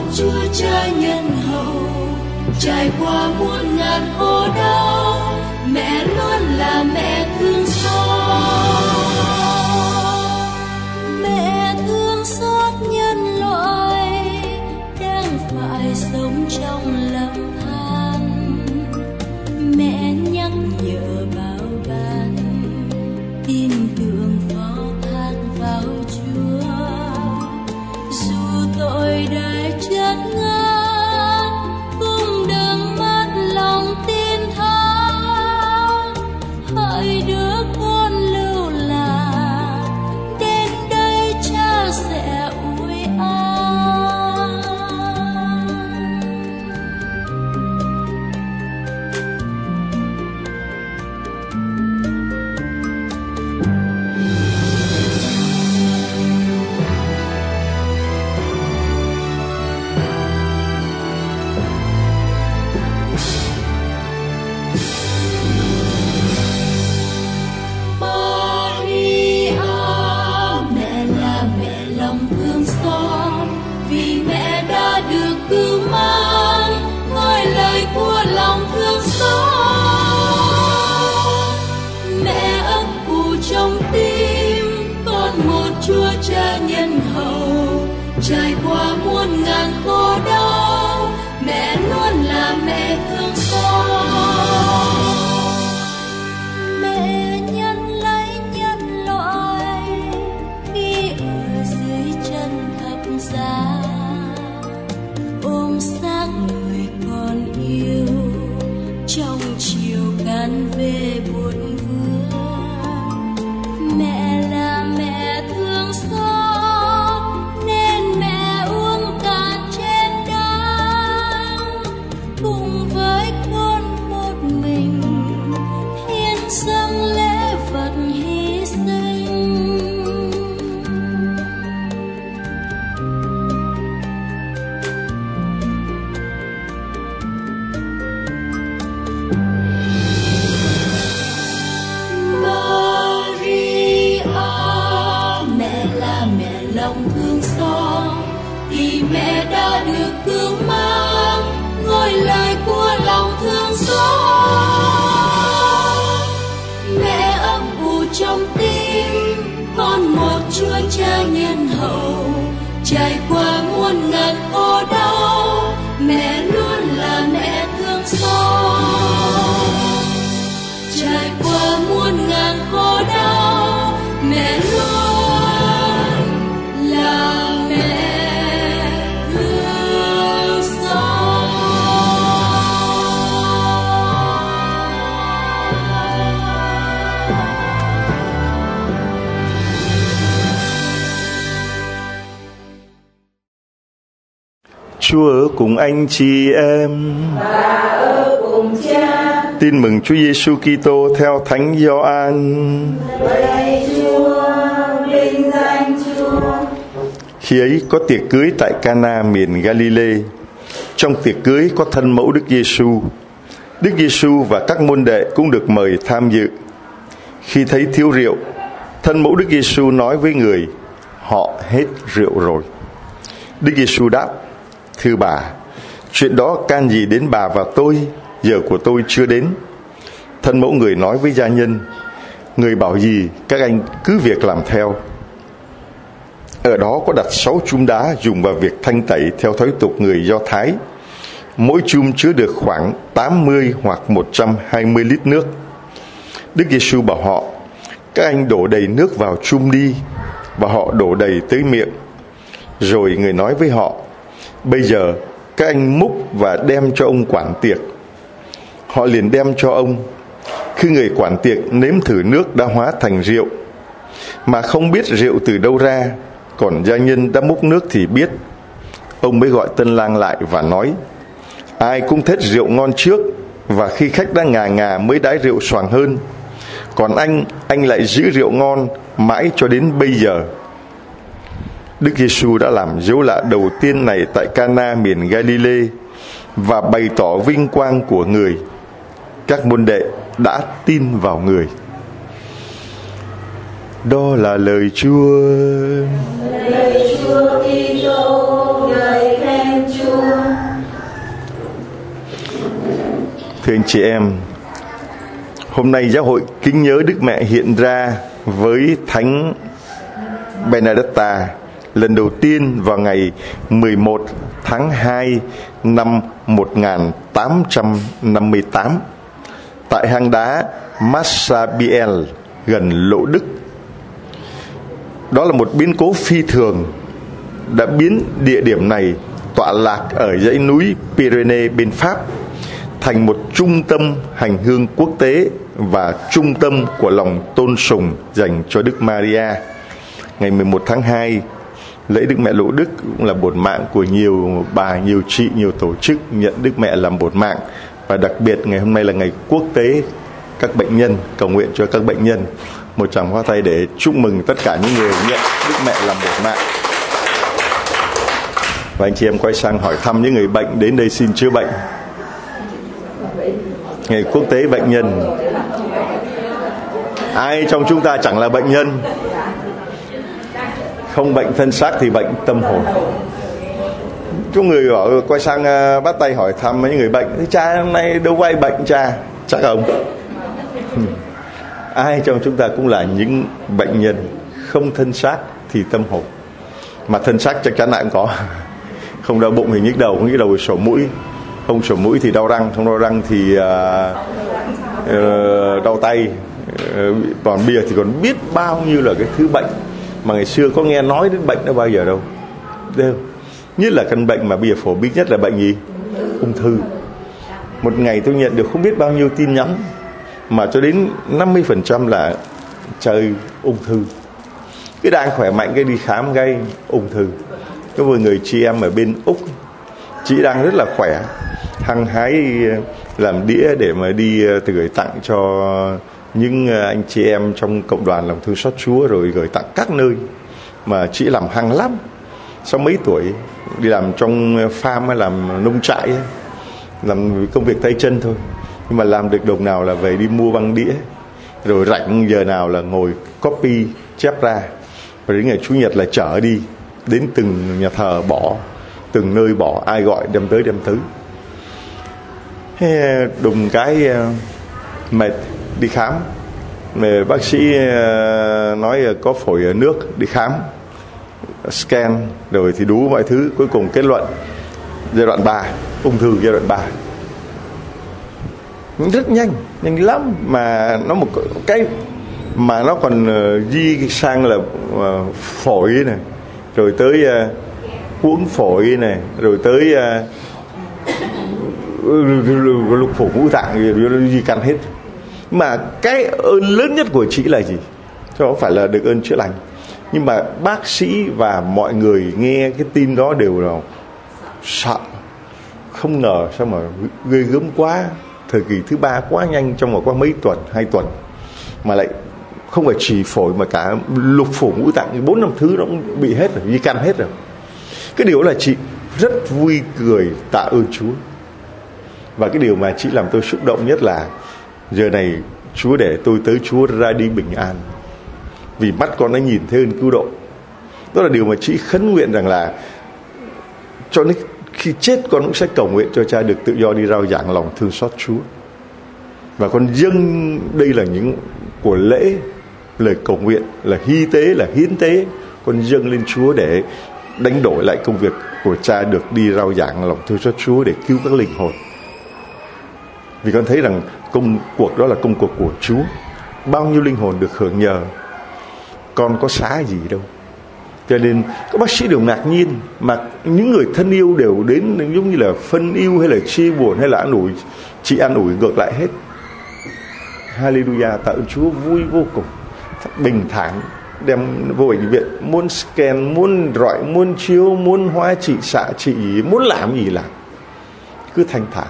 Chúa Cha nhân hậu, trải qua muôn ngàn khổ đau, mẹ luôn là mẹ thương xót. Mẹ thương xót nhân loại đang phải sống trong lầm than. Mẹ nhắc nhở bảo ban, tin tưởng phó thác vào Chúa. Dù tội đã chát ngát, cũng đừng mất lòng tin tha. Hỡi đứa con lưu lạc, đến đây Cha sẽ ủi an. Chúa Cha nhân hậu, trải qua muôn ngàn khổ đau, mẹ luôn là mẹ thương xót. Mẹ nhận lấy nhân loại khi ở dưới chân thập giá, ôm xác người con yêu trong chiều cán về buồn vương. Mẹ là mẹ thương xót nên mẹ uống cạn chén đắng, cùng với con một mình hiến dâng lễ vật hy sinh. Lòng thương xót thì mẹ đã được cứu mang ngôi lời của lòng thương xót. Mẹ ấp ủ trong tim con một Chúa Cha nhân hậu, trải qua muôn ngàn khổ đau, mẹ luôn là mẹ thương xót. Trải qua muôn ngàn khổ đau, mẹ luôn là mẹ thương xót. Chúa ở cùng anh chị em và ở cùng Cha. Tin mừng Chúa Giêsu Kitô theo Thánh Gioan. Lạy Chúa, vinh danh Chúa. Khi ấy có tiệc cưới tại Cana miền Galilee. Trong tiệc cưới có thân mẫu Đức Giêsu. Đức Giêsu và các môn đệ cũng được mời tham dự. Khi thấy thiếu rượu, thân mẫu Đức Giêsu nói với người: họ hết rượu rồi. Đức Giêsu đáp: thưa bà, chuyện đó can gì đến bà và tôi? Giờ của tôi chưa đến. Thân mẫu người nói với gia nhân: người bảo gì các anh cứ việc làm theo. Ở đó có đặt 6 chum đá dùng vào việc thanh tẩy theo thói tục người Do Thái. Mỗi chum chứa được khoảng 80 hoặc 120 lít nước. Đức Giêsu bảo họ: các anh đổ đầy nước vào chum đi. Và họ đổ đầy tới miệng. Rồi người nói với họ: bây giờ các anh múc và đem cho ông quản tiệc. Họ liền đem cho ông. Khi người quản tiệc nếm thử nước đã hóa thành rượu, mà không biết rượu từ đâu ra, còn gia nhân đã múc nước thì biết. Ông mới gọi tân lang lại và nói: ai cũng thích rượu ngon trước, và khi khách đã ngà ngà mới đãi rượu xoàng hơn. Còn anh lại giữ rượu ngon mãi cho đến bây giờ. Đức Giêsu đã làm dấu lạ đầu tiên này tại Cana miền Galilee và bày tỏ vinh quang của người. Các môn đệ đã tin vào người. Đó là lời Chúa. Lời Chúa Kitô, ngợi khen Chúa. Thưa anh chị em, hôm nay giáo hội kính nhớ Đức Mẹ hiện ra với Thánh Benedetta lần đầu tiên vào ngày 11 tháng 2 năm 1858 tại hang đá Massabielle gần Lỗ Đức. Đó là một biến cố phi thường đã biến địa điểm này tọa lạc ở dãy núi Pyrénées bên Pháp thành một trung tâm hành hương quốc tế và trung tâm của lòng tôn sùng dành cho Đức Maria. Ngày 11 tháng 2, lễ Đức Mẹ Lỗ Đức cũng là bổn mạng của nhiều bà, nhiều chị, nhiều tổ chức nhận Đức Mẹ làm bổn mạng. Và đặc biệt ngày hôm nay là ngày quốc tế các bệnh nhân, cầu nguyện cho các bệnh nhân. Một tràng hoa tay để chúc mừng tất cả những người nhận Đức Mẹ làm bổn mạng. Và anh chị em quay sang hỏi thăm những người bệnh đến đây xin chữa bệnh. Ngày quốc tế bệnh nhân. Ai trong chúng ta chẳng là bệnh nhân? Không bệnh thân xác thì bệnh tâm hồn. Có người bảo, quay sang bắt tay hỏi thăm những người bệnh: cha hôm nay đâu có ai bệnh cha? Chắc không? Ai trong chúng ta cũng là những bệnh nhân, không thân xác thì tâm hồn. Mà thân xác chắc chắn là cũng có. Không đau bụng thì nhức đầu, nhức đầu thì sổ mũi, không sổ mũi thì đau răng, không đau răng thì đau tay. Còn bia thì còn biết bao nhiêu là cái thứ bệnh mà ngày xưa có nghe nói đến bệnh đó bao giờ đâu. Nhất là căn bệnh mà bây giờ phổ biến nhất là bệnh gì? Ung thư. Một ngày tôi nhận được không biết bao nhiêu tin nhắn mà cho đến 50% là chơi ung thư. Cái đang khỏe mạnh cái đi khám gây ung thư. Có một người chị em ở bên Úc, chị đang rất là khỏe, hăng hái làm đĩa để mà đi gửi tặng cho những anh chị em trong cộng đoàn làm thương xót Chúa, rồi gửi tặng các nơi. Mà chị làm hăng lắm, sau mấy tuổi đi làm trong farm hay làm nông trại, làm công việc tay chân thôi, nhưng mà làm được đồng nào là về đi mua băng đĩa, rồi rảnh giờ nào là ngồi copy chép ra, và đến ngày Chủ nhật là chở đi đến từng nhà thờ bỏ, từng nơi bỏ, ai gọi đem tới. Đùng cái mệt đi khám, bác sĩ nói có phổi ở nước, đi khám scan rồi thì đủ mọi thứ, cuối cùng kết luận giai đoạn 3, ung thư giai đoạn 3. Rất nhanh lắm, mà nó một cái mà nó còn di sang là phổi này, rồi tới cuống phổi này, rồi tới lục phủ ngũ tạng, di căn hết. Mà cái ơn lớn nhất của chị là gì? Chứ không phải là được ơn chữa lành, nhưng mà bác sĩ và mọi người nghe cái tin đó đều là sợ, không ngờ sao mà ghê gớm quá. Thời kỳ thứ 3 quá nhanh, trong một qua mấy tuần, 2 tuần mà lại không phải chỉ phổi mà cả lục phủ ngũ tạng, 4-5 thứ nó cũng bị hết rồi, di căn hết rồi. Cái điều là chị rất vui cười tạ ơn Chúa. Và cái điều mà chị làm tôi xúc động nhất là giờ này Chúa để tôi tới Chúa ra đi bình an, vì mắt con đã nhìn thấy ơn cứu độ. Đó là điều mà chị khấn nguyện rằng là cho đến khi chết con cũng sẽ cầu nguyện cho cha được tự do đi rao giảng lòng thương xót Chúa. Và con dâng đây là những của lễ, lời cầu nguyện, là hy tế, là hiến tế, con dâng lên Chúa để đánh đổi lại công việc của cha được đi rao giảng lòng thương xót Chúa để cứu các linh hồn. Vì con thấy rằng công cuộc đó là công cuộc của Chúa, bao nhiêu linh hồn được hưởng nhờ, con có xá gì đâu. Cho nên các bác sĩ đều ngạc nhiên, mà những người thân yêu đều đến giống như là phân yêu hay là chia buồn hay là an ủi. Chị an ủi ngược lại hết. Hallelujah, tạ ơn Chúa, vui vô cùng, bình thản đem vô bệnh viện, muốn scan, muốn rọi, muốn chiếu, muốn hóa trị, xạ trị, muốn làm gì làm, cứ thanh thản.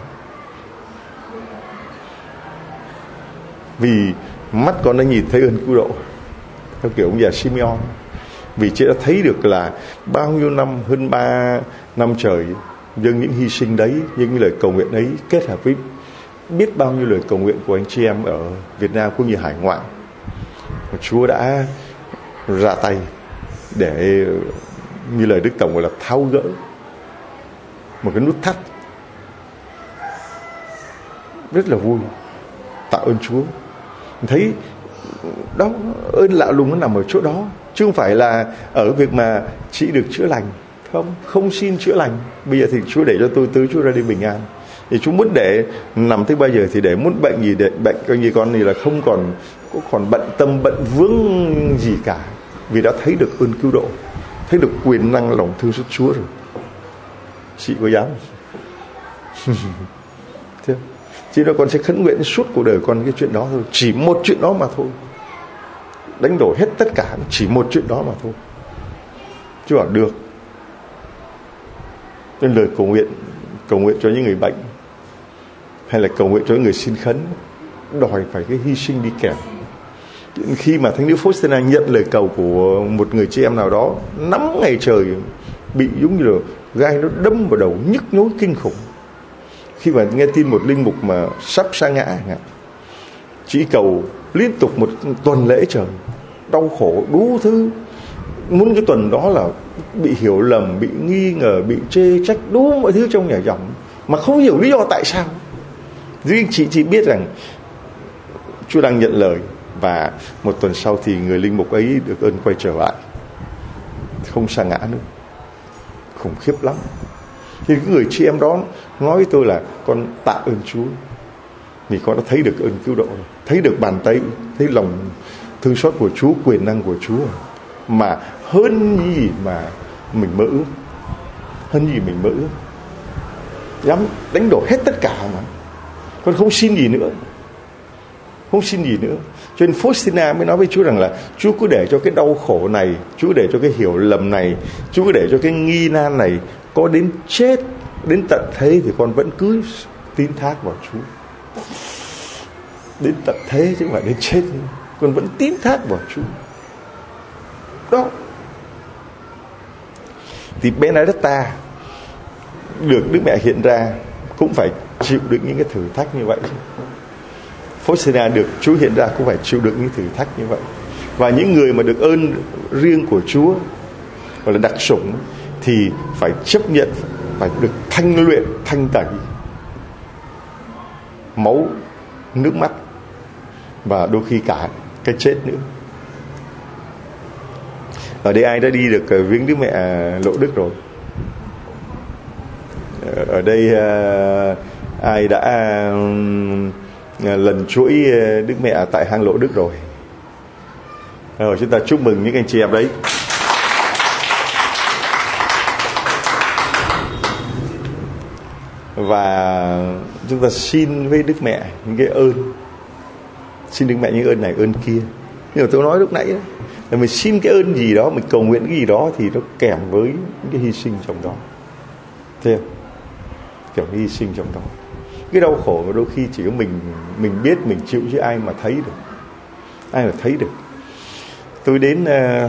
Vì mắt con đã nhìn thấy ơn cứu độ, theo kiểu ông già Simeon. Vì chị đã thấy được là bao nhiêu năm, hơn 3 năm trời, dâng những hy sinh đấy, những lời cầu nguyện ấy kết hợp với biết bao nhiêu lời cầu nguyện của anh chị em ở Việt Nam cũng như hải ngoại, Chúa đã ra tay để, như lời Đức Tổng gọi là tháo gỡ một cái nút thắt rất là vui. Tạ ơn Chúa. Thấy đó, ơn lạ lùng nó nằm ở chỗ đó, chứ không phải là ở việc mà chị được chữa lành. Không xin chữa lành. Bây giờ thì Chúa để cho tôi tới Chúa ra đi bình an. Thì Chúa muốn để nằm tới bao giờ thì để, muốn bệnh gì để bệnh, coi như con thì là không còn bận tâm bận vướng gì cả, vì đã thấy được ơn cứu độ, thấy được quyền năng lòng thương xót Chúa rồi. Chị có dám thế? Chỉ đó con sẽ khấn nguyện suốt cuộc đời con cái chuyện đó thôi, chỉ một chuyện đó mà thôi, đánh đổi hết tất cả chỉ một chuyện đó mà thôi. Chúa bảo được. Nên lời cầu nguyện cho những người bệnh, hay là cầu nguyện cho những người xin khấn, đòi phải cái hy sinh đi kèm. Khi mà thánh nữ Faustina nhận lời cầu của một người chị em nào đó 5 ngày trời, bị giống như là gai nó đâm vào đầu, nhức nhối kinh khủng. Khi mà nghe tin một linh mục mà sắp sa ngã, chị cầu liên tục một tuần lễ trời, đau khổ đủ thứ. Muốn cái tuần đó là bị hiểu lầm, bị nghi ngờ, bị chê trách, đủ mọi thứ trong nhà dòng, mà không hiểu lý do tại sao. Riêng chị chỉ biết rằng Chúa đang nhận lời. Và một tuần sau thì người linh mục ấy được ơn quay trở lại, không sa ngã nữa. Khủng khiếp lắm. Thì cái người chị em đó nói với tôi là con tạ ơn Chúa, vì con đã thấy được ơn cứu độ, thấy được bàn tay, thấy lòng thương xót của Chúa, quyền năng của Chúa, mà hơn gì mà mình mơ ước, hơn gì mình mơ ước. Dám đánh đổi hết tất cả mà con không xin gì nữa, không xin gì nữa. Cho nên Faustina mới nói với Chúa rằng là Chúa cứ để cho cái đau khổ này, Chúa để cho cái hiểu lầm này, Chúa cứ để cho cái nghi nan này, có đến chết, đến tận thế thì con vẫn cứ tín thác vào Chúa. Đến tận thế chứ không phải đến chết, con vẫn tín thác vào Chúa. Đó. Thì Benedetta được Đức Mẹ hiện ra cũng phải chịu được những cái thử thách như vậy. Faustina được Chúa hiện ra cũng phải chịu được những thử thách như vậy. Và những người mà được ơn riêng của Chúa, gọi là đặc sủng, thì phải chấp nhận, phải được thanh luyện, thanh tẩy máu, nước mắt, và đôi khi cả cái chết nữa. Ở đây ai đã đi được viếng Đức Mẹ Lộ Đức rồi? Ở đây ai đã lần chuỗi Đức Mẹ tại hang Lộ Đức rồi? Rồi, chúng ta chúc mừng những anh chị em đấy. Và chúng ta xin với Đức Mẹ những cái ơn, xin Đức Mẹ những ơn này ơn kia. Nhưng mà tôi nói lúc nãy đó, là mình xin cái ơn gì đó, mình cầu nguyện cái gì đó thì nó kèm với những cái hy sinh trong đó. Thấy không? Kiểu hy sinh trong đó. Cái đau khổ đôi khi chỉ có mình biết, mình chịu, chứ ai mà thấy được. Ai mà thấy được. Tôi đến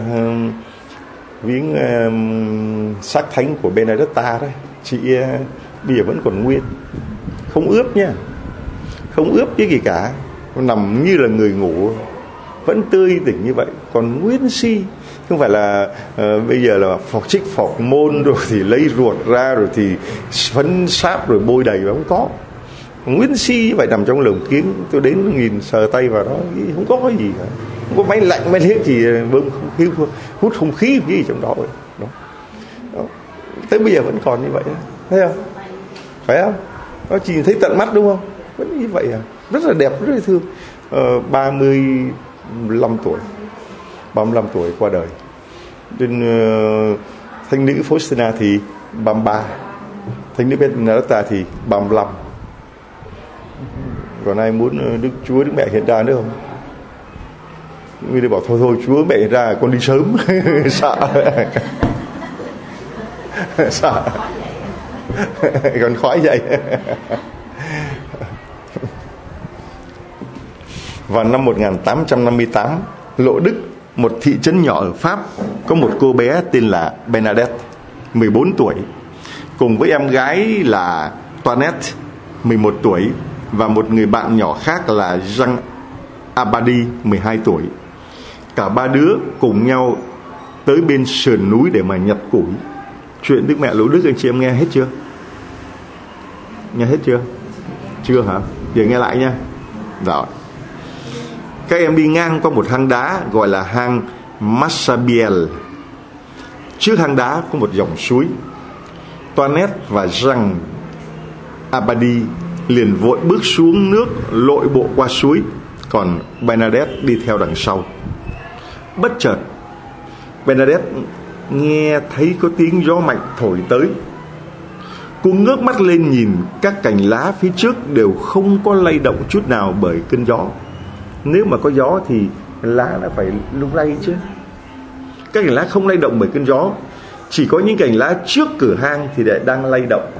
viếng xác thánh của Benedetta đấy. Chị bây giờ vẫn còn nguyên, không ướp nha, không ướp cái gì cả, nằm như là người ngủ, vẫn tươi tỉnh như vậy, còn nguyên si. Không phải là bây giờ là trích phọc môn rồi thì lấy ruột ra rồi thì phấn sáp rồi bôi đầy, mà không có. Nguyên si như vậy nằm trong lồng kiếng. Tôi đến nhìn sờ tay vào đó, không có cái gì cả, không có máy lạnh máy hết, thì bơm không khí, hút không khí gì trong đó. Đó. Đó. Tới bây giờ vẫn còn như vậy đó. Thấy không? Phải không? Nó chỉ thấy tận mắt đúng không? Vẫn như vậy à. Rất là đẹp, rất là thương. 35 tuổi qua đời. Đến thánh nữ Faustina thì 33, thánh nữ Benedetta thì 35. Còn ai muốn Đức Chúa Đức Mẹ hiện ra nữa không? Người bảo thôi Chúa Mẹ hiện ra con đi sớm. Sợ còn khói vậy. Vào năm 1858, Lộ Đức, một thị trấn nhỏ ở Pháp, có một cô bé tên là Bernadette, 14 tuổi, cùng với em gái là Toinette, 11 tuổi, và một người bạn nhỏ khác là Jean Abadi, 12 tuổi. Cả ba đứa cùng nhau tới bên sườn núi để mà nhặt củi. Chuyện Đức Mẹ Lộ Đức anh chị em nghe hết chưa? Nghe hết chưa? Chưa hả? Giờ nghe lại nha. Rồi. Các em đi ngang qua một hang đá gọi là hang Massabielle. Trước hang đá có một dòng suối. Toinette và Jean Abadi liền vội bước xuống nước, lội bộ qua suối, còn Bernadette đi theo đằng sau. Bất chợt Bernadette nghe thấy có tiếng gió mạnh thổi tới. Cô ngước mắt lên nhìn các cành lá phía trước đều không có lay động chút nào bởi cơn gió. Nếu mà có gió thì lá đã phải lung lay chứ. Các cành lá không lay động bởi cơn gió, chỉ có những cành lá trước cửa hang thì đang lay động.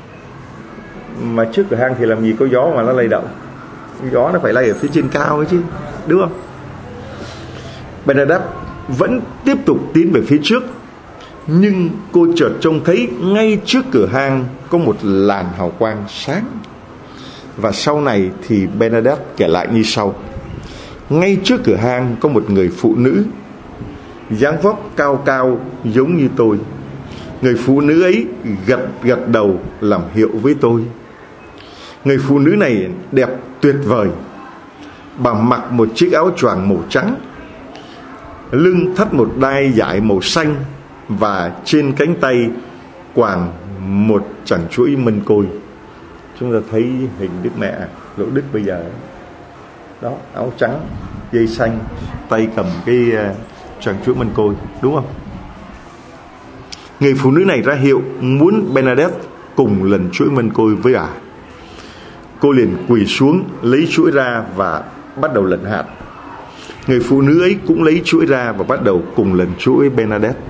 Mà trước cửa hang thì làm gì có gió mà nó lay động. Gió nó phải lay ở phía trên cao ấy chứ, đúng không? Bernadette vẫn tiếp tục tiến về phía trước, nhưng cô chợt trông thấy ngay trước cửa hang có một làn hào quang sáng. Và sau này thì Bernadette kể lại như sau. Ngay trước cửa hang có một người phụ nữ, dáng vóc cao cao giống như tôi. Người phụ nữ ấy gật đầu làm hiệu với tôi. Người phụ nữ này đẹp tuyệt vời. Bà mặc một chiếc áo choàng màu trắng, lưng thắt một đai vải màu xanh, và trên cánh tay quàng một chằng chuỗi mân côi. Chúng ta thấy hình Đức Mẹ Lộ Đức bây giờ đó, áo trắng, dây xanh, tay cầm cái chằng chuỗi mân côi, đúng không? Người phụ nữ này ra hiệu muốn Bernadette cùng lần chuỗi mân côi với ả. Cô liền quỳ xuống lấy chuỗi ra và bắt đầu lần hạt. Người phụ nữ ấy cũng lấy chuỗi ra và bắt đầu cùng lần chuỗi Bernadette.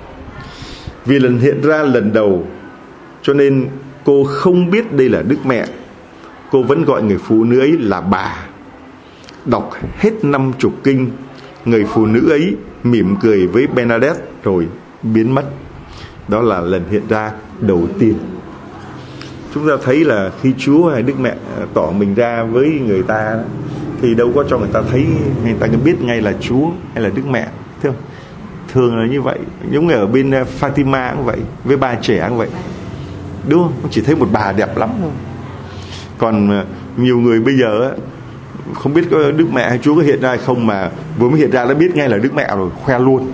Vì lần hiện ra lần đầu cho nên cô không biết đây là Đức Mẹ. Cô vẫn gọi người phụ nữ ấy là bà. Đọc hết 50 kinh, người phụ nữ ấy mỉm cười với Bernadette rồi biến mất. Đó là lần hiện ra đầu tiên. Chúng ta thấy là khi Chúa hay Đức Mẹ tỏ mình ra với người ta thì đâu có cho người ta thấy, người ta biết ngay là Chúa hay là Đức Mẹ, thấy không? Thường là như vậy. Giống như ở bên Fatima cũng vậy, với bà trẻ cũng vậy, đúng không? Chỉ thấy một bà đẹp lắm thôi. Còn nhiều người bây giờ không biết có Đức Mẹ hay Chúa có hiện ra hay không, mà vừa mới hiện ra đã biết ngay là Đức Mẹ rồi, khoe luôn.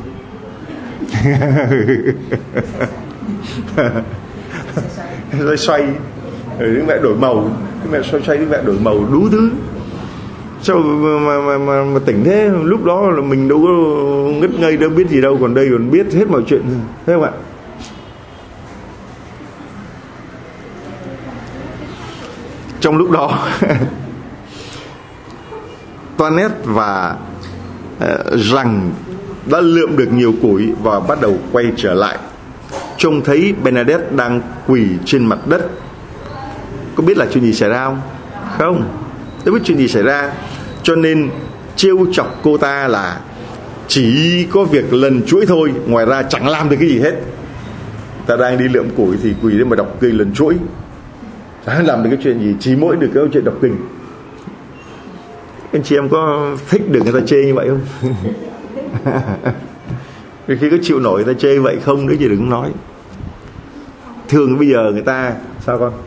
Rồi xoay, Đức Mẹ đổi màu, Đức Mẹ xoay Đức Mẹ đổi màu đủ thứ. Sao mà tỉnh thế? Lúc đó là mình đâu có ngất ngây đâu biết gì đâu, còn đây còn biết hết mọi chuyện, thấy không ạ? Trong lúc đó Toinette và Jean đã lượm được nhiều củi và bắt đầu quay trở lại. Trông thấy Bernadette đang quỳ trên mặt đất. Có biết là chuyện gì xảy ra không? Không, tôi biết chuyện gì xảy ra, cho nên trêu chọc cô ta là chỉ có việc lần chuỗi thôi, ngoài ra chẳng làm được cái gì hết. Ta đang đi lượm củi thì quỳ lên mà đọc kinh lần chuỗi, chẳng làm được cái chuyện gì, chỉ mỗi được cái chuyện đọc kinh. Anh chị em có thích được người ta chê như vậy không? Vì khi có chịu nổi người ta chê vậy không nữa chứ đừng nói. Thường bây giờ người ta sao con?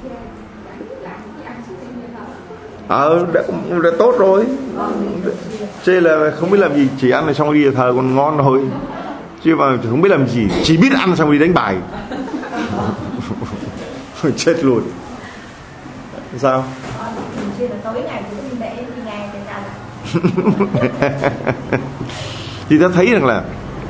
Đã tốt rồi. Chê là không biết làm gì, chỉ ăn rồi xong đi thờ còn ngon thôi, chứ mà không biết làm gì, chỉ biết ăn xong đi đánh bài. Chết luôn. Sao? Thì ta thấy rằng là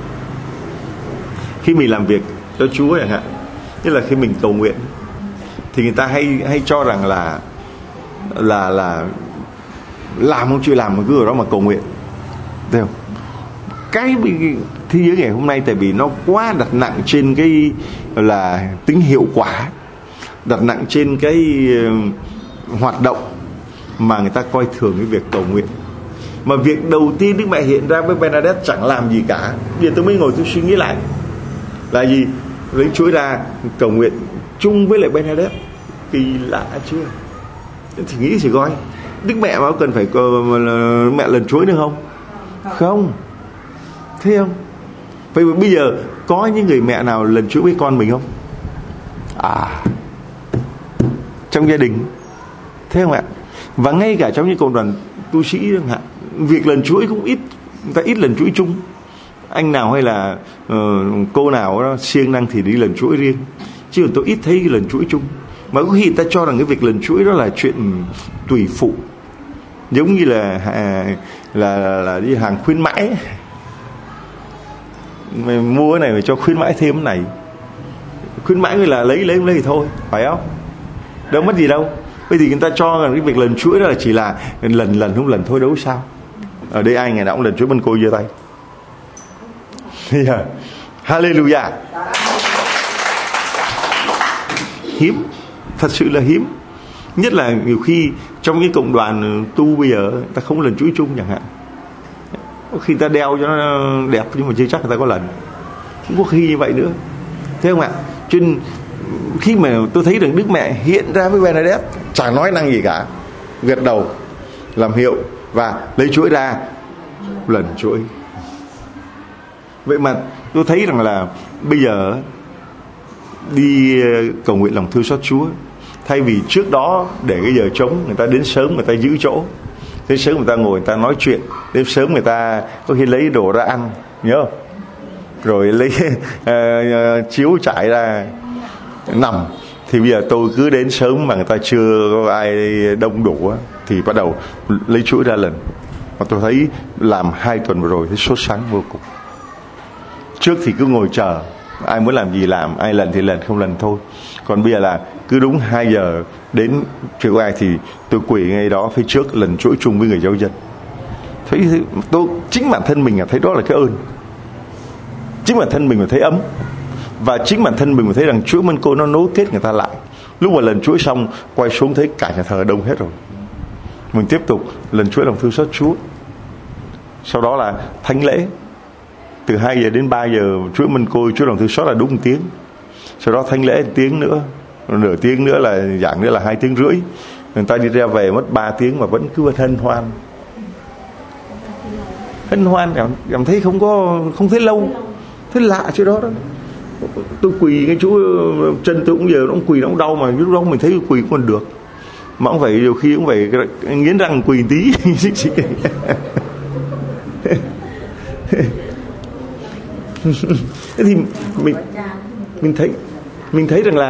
khi mình làm việc cho Chúa chẳng hạn, như là khi mình cầu nguyện thì người ta hay cho rằng là làm không chịu làm mà cứ ở đó mà cầu nguyện, thấy không? Cái thế giới ngày hôm nay tại vì nó quá đặt nặng trên cái là tính hiệu quả, đặt nặng trên cái hoạt động, mà người ta coi thường cái việc cầu nguyện. Mà việc đầu tiên Đức Mẹ hiện ra với Bernadette chẳng làm gì cả. Bây giờ tôi mới ngồi tôi suy nghĩ lại là gì? Lấy chuỗi ra cầu nguyện chung với lại Bernadette. Kỳ lạ chưa? Thì nghĩ thì coi Đức Mẹ mà cần phải mẹ lần chuỗi nữa không? Không. Thấy không? Vậy mà bây giờ có những người mẹ nào lần chuỗi với con mình không? Trong gia đình Thế không ạ? Và ngay cả trong những cộng đoàn tu sĩ chẳng hạn, việc lần chuỗi cũng ít, người ta ít lần chuỗi chung. Anh nào hay là cô nào đó siêng năng thì đi lần chuỗi riêng, chứ tôi ít thấy lần chuỗi chung. Mà có khi người ta cho rằng cái việc lần chuỗi đó là chuyện tùy phụ, giống như là đi hàng khuyến mãi, mày mua cái này mày cho khuyến mãi thêm cái này. Khuyến mãi mới là lấy thì thôi, phải không? Đâu mất gì đâu. Bây giờ người ta cho rằng cái việc lần chuỗi đó là chỉ là lần không lần thôi, đâu sao. Ở đây ai ngày nào cũng lần chuỗi bên cô giơ tay. Yeah. Hallelujah. Hiếm, thật sự là hiếm. Nhất là nhiều khi trong cái cộng đoàn tu bây giờ ta không lần chuỗi chung chẳng hạn, có khi ta đeo cho nó đẹp nhưng mà chưa chắc người ta có lần. Cũng có khi như vậy nữa, thấy không ạ? Cho nên khi mà tôi thấy rằng Đức Mẹ hiện ra với Bernadette, chẳng nói năng gì cả, gật đầu làm hiệu và lấy chuỗi ra lần chuỗi. Vậy mà tôi thấy rằng là bây giờ đi cầu nguyện lòng thương xót Chúa, thay vì trước đó để cái giờ trống người ta đến sớm, người ta giữ chỗ, đến sớm người ta ngồi người ta nói chuyện, đến sớm người ta có khi lấy đồ ra ăn, nhớ không? Rồi lấy chiếu trải ra nằm. Thì bây giờ tôi cứ đến sớm mà người ta chưa có ai đông đủ thì bắt đầu lấy chuỗi ra lần. Và tôi thấy làm 2 tuần vừa rồi thấy sốt sắng vô cùng. Trước thì cứ ngồi chờ, ai muốn làm gì làm, ai lần thì lần, không lần thôi. Còn bây giờ là cứ đúng 2 giờ đến chưa ai thì tôi quỳ ngay đó phía trước lần chuỗi chung với người giáo dân. Thấy tôi chính bản thân mình thấy đó là cái ơn. Chính bản thân mình mà thấy ấm. Và chính bản thân mình mà thấy rằng chuỗi Mân Côi nó nối kết người ta lại. Lúc mà lần chuỗi xong quay xuống thấy cả nhà thờ đông hết rồi, mình tiếp tục lần chuỗi lòng thương xót Chúa. Sau đó là thánh lễ, từ 2 giờ đến 3 giờ chuỗi Mân Côi, chuỗi lòng thương xót là đúng 1 tiếng. Sau đó thánh lễ 1 tiếng nữa, nửa tiếng nữa là giảng nữa là 2 tiếng rưỡi. Người ta đi ra về mất 3 tiếng mà vẫn cứ hân hoan. Hân hoan cảm thấy không thấy lâu. Thế lạ chứ đó. Tôi quỳ cái chỗ chân tôi cũng giờ nó cũng quỳ nó cũng đau, mà lúc đó mình thấy quỳ còn được. Mà cũng phải nhiều khi cũng phải nghiến răng quỳ tí. Thế thì mình thấy rằng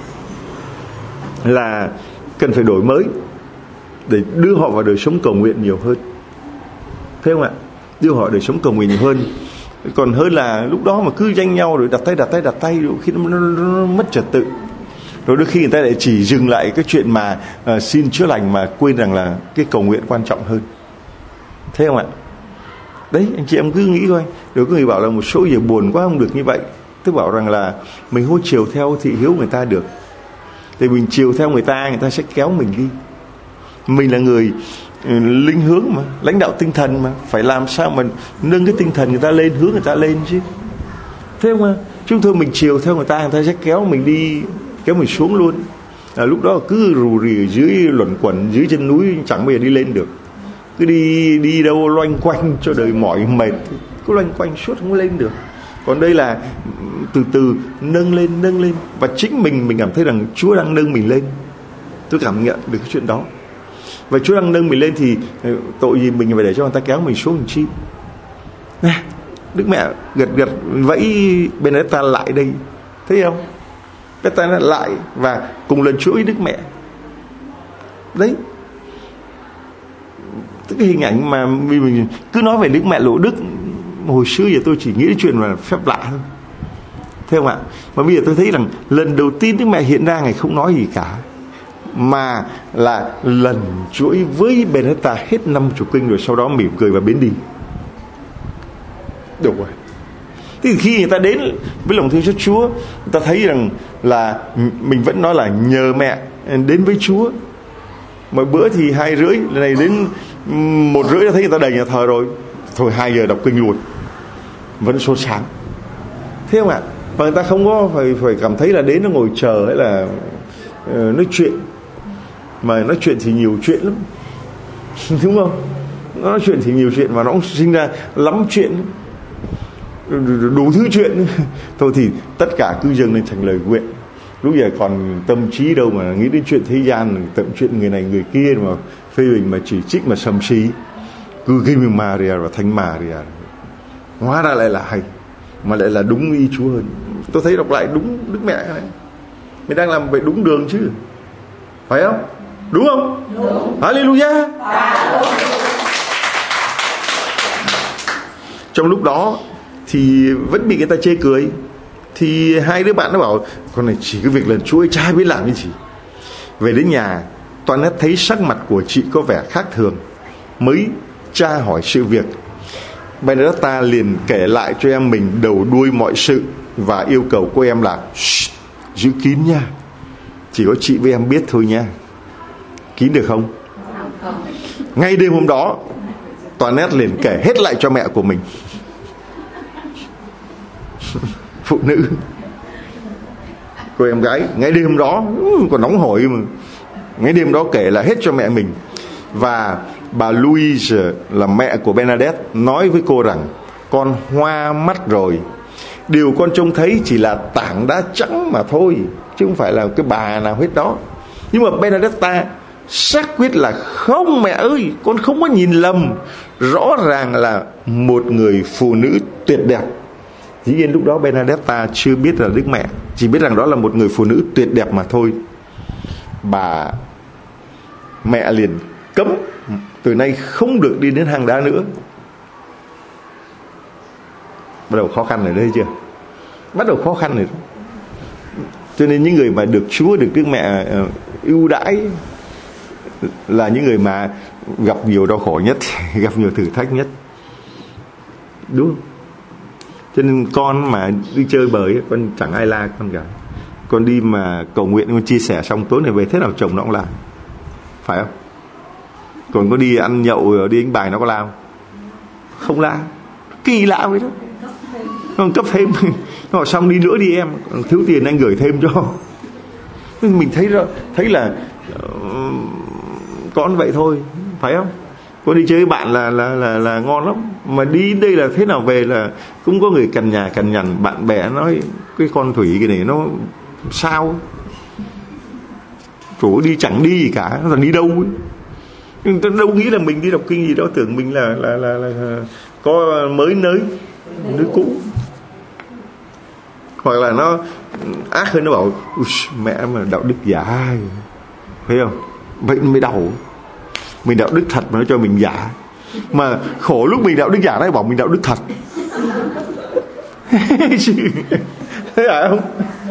là cần phải đổi mới để đưa họ vào đời sống cầu nguyện nhiều hơn, thấy không ạ? Đưa họ đời sống cầu nguyện nhiều hơn, còn hơn là lúc đó mà cứ danh nhau rồi đặt tay rồi khi nó mất trật tự. Rồi đôi khi người ta lại chỉ dừng lại cái chuyện mà xin chữa lành mà quên rằng là cái cầu nguyện quan trọng hơn, thấy không ạ? Đấy, anh chị em cứ nghĩ coi. Rồi có người bảo là một số giờ buồn quá không được như vậy. Tôi bảo rằng là mình hôi chiều theo thị hiếu người ta được. Thì mình chiều theo người ta sẽ kéo mình đi. Mình là người linh hướng mà, lãnh đạo tinh thần mà, phải làm sao mà nâng cái tinh thần người ta lên, hướng người ta lên chứ. Thế không ạ? Chúng tôi mình chiều theo người ta sẽ kéo mình đi, kéo mình xuống luôn. Lúc đó cứ rù rì dưới luẩn quẩn dưới chân núi, chẳng bao giờ đi lên được. Cứ đi đâu loanh quanh cho đời mỏi mệt, cứ loanh quanh suốt không lên được. Còn đây là từ từ nâng lên. Và chính mình cảm thấy rằng Chúa đang nâng mình lên. Tôi cảm nhận được cái chuyện đó. Và Chúa đang nâng mình lên thì tội gì mình phải để cho người ta kéo mình xuống làm chi. Đức Mẹ gật vẫy Bernadette lại đây, thấy không? Bernadette lại và cùng lần chuỗi với Đức Mẹ. Đấy, cái hình ảnh mà mình cứ nói về Đức Mẹ Lộ Đức, hồi xưa giờ tôi chỉ nghĩ đến chuyện là phép lạ thôi, thấy không ạ? Mà bây giờ tôi thấy rằng lần đầu tiên Đức Mẹ hiện ra Ngài không nói gì cả, mà là lần chuỗi với Bernadette hết 50 kinh rồi sau đó mỉm cười và biến đi. Được rồi. Thì khi người ta đến với lòng thương xót Chúa, người ta thấy rằng là mình vẫn nói là nhờ mẹ đến với Chúa. Mỗi bữa thì 2 rưỡi, lần này đến 1 rưỡi đã thấy người ta đầy nhà thờ rồi. Thôi 2 giờ đọc kinh luôn, vẫn sốt sáng, thế không ạ? Và người ta không có phải cảm thấy là đến nó ngồi chờ hay là nói chuyện. Mà nói chuyện thì nhiều chuyện lắm, đúng không? Nói chuyện thì nhiều chuyện và nó cũng sinh ra lắm chuyện, đủ thứ chuyện. Thôi thì tất cả cứ dâng lên thành lời nguyện. lúc giờ còn tâm trí đâu mà nghĩ đến chuyện thế gian, tận chuyện người này người kia mà phê bình, mà chỉ trích, mà sầm xí. Cứ Kim Maria và Thánh Maria, hóa ra lại là hay, mà lại là đúng ý Chúa hơn. Tôi thấy đọc lại đúng Đức Mẹ này, mình đang làm vậy đúng đường chứ, phải không? Đúng không? Đúng. Hallelujah. Trong lúc đó thì vẫn bị người ta chê cười, thì hai đứa bạn nó bảo con này chỉ cái việc lần Chúa ấy trai biết làm cái gì. Về đến nhà, Toàn đã thấy sắc mặt của chị có vẻ khác thường, mới tra hỏi sự việc. Benedetta liền kể lại cho em mình đầu đuôi mọi sự và yêu cầu cô em là giữ kín nha, chỉ có chị với em biết thôi nha. Kín được không? Ngay đêm hôm đó, Toinette liền kể hết lại cho mẹ của mình. Phụ nữ, cô em gái ngay đêm đó còn nóng hổi mà, ngay đêm đó kể lại hết cho mẹ mình. Và bà Louise là mẹ của Bernadette nói với cô rằng con hoa mắt rồi, điều con trông thấy chỉ là tảng đá trắng mà thôi, chứ không phải là cái bà nào hết đó. Nhưng mà Bernadetta xác quyết là không mẹ ơi, con không có nhìn lầm, rõ ràng là một người phụ nữ tuyệt đẹp. Dĩ nhiên lúc đó Bernadetta chưa biết là Đức Mẹ, chỉ biết rằng đó là một người phụ nữ tuyệt đẹp mà thôi. Bà mẹ liền cấm từ nay không được đi đến hang đá nữa. Bắt đầu khó khăn rồi đây chưa? Bắt đầu khó khăn rồi. Cho nên những người mà được Chúa, được Đức Mẹ ưu đãi là những người mà gặp nhiều đau khổ nhất, gặp nhiều thử thách nhất, đúng không? Cho nên con mà đi chơi bời, con chẳng ai la con cả. Con đi mà cầu nguyện, con chia sẻ xong tối này về thế nào chồng nó cũng làm, phải không? Còn có đi ăn nhậu, đi đánh bài nó có làm không? La, kỳ lạ vậy đó. Nó cấp thêm, nó xong đi nữa đi em, thiếu tiền anh gửi thêm cho. Mình thấy là con vậy thôi, phải không? Con đi chơi với bạn là ngon lắm, mà đi đây là thế nào về là cũng có người cằn nhà cằn nhằn, bạn bè nói cái con Thủy cái này nó sao, chủ đi chẳng đi gì cả, nó là đi đâu ấy. Nhưng tôi đâu nghĩ là mình đi đọc kinh gì đó, tưởng mình là có mới nới cũ. Hoặc là nó ác hơn, nó bảo mẹ mà đạo đức giả, thấy không? Vậy mới đau. Mình đạo đức thật mà nó cho mình giả. Mà khổ lúc mình đạo đức giả nó bảo mình đạo đức thật. Thấy phải không?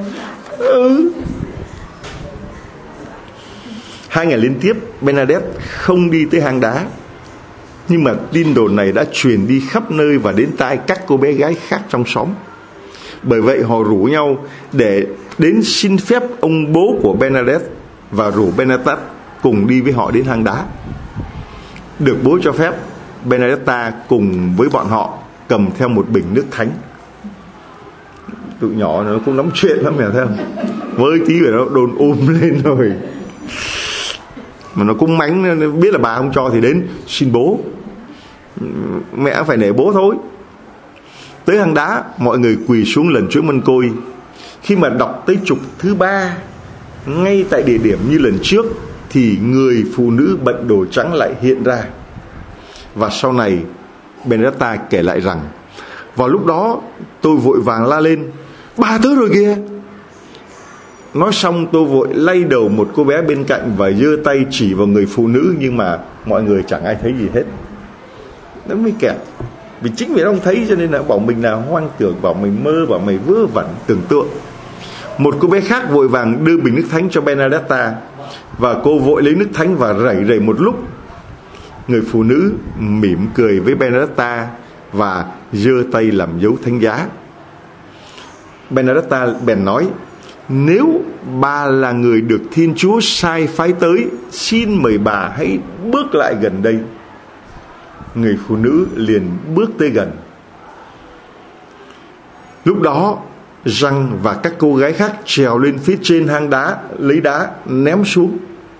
2 ngày liên tiếp Bernadette không đi tới hang đá, nhưng mà tin đồn này đã truyền đi khắp nơi và đến tai các cô bé gái khác trong xóm. Bởi vậy họ rủ nhau để đến xin phép ông bố của Bernadette và rủ Bernadette cùng đi với họ đến hang đá. Được bố cho phép, Bernadetta cùng với bọn họ cầm theo một bình nước thánh. Tụi nhỏ nó cũng lắm chuyện lắm, mẹ thấy không? Với tí rồi nó đồn lên rồi. Mà nó cũng mánh, biết là bà không cho thì đến xin bố. Mẹ phải nể bố thôi. Tới hang đá, mọi người quỳ xuống lần Chúa Mân Côi. Khi mà đọc tới trục thứ 3, ngay tại địa điểm như lần trước, thì người phụ nữ bận đồ trắng lại hiện ra. Và sau này Benedetta kể lại rằng vào lúc đó tôi vội vàng la lên: bà tới rồi kìa. Nói xong tôi vội lay đầu một cô bé bên cạnh và giơ tay chỉ vào người phụ nữ, nhưng mà mọi người chẳng ai thấy gì hết. Nó mới kẹt. Vì chính vì ông thấy cho nên là bảo mình là hoang tưởng, bảo mình mơ, bảo mày vớ vẩn tưởng tượng. Một cô bé khác vội vàng đưa bình nước thánh cho Benedetta, và cô vội lấy nước thánh và rẩy một lúc. Người phụ nữ mỉm cười với Benedetta và giơ tay làm dấu thánh giá. Benedetta bèn nói: nếu bà là người được Thiên Chúa sai phái tới, xin mời bà hãy bước lại gần đây. Người phụ nữ liền bước tới gần. Lúc đó Jean và các cô gái khác trèo lên phía trên hang đá, lấy đá ném xuống.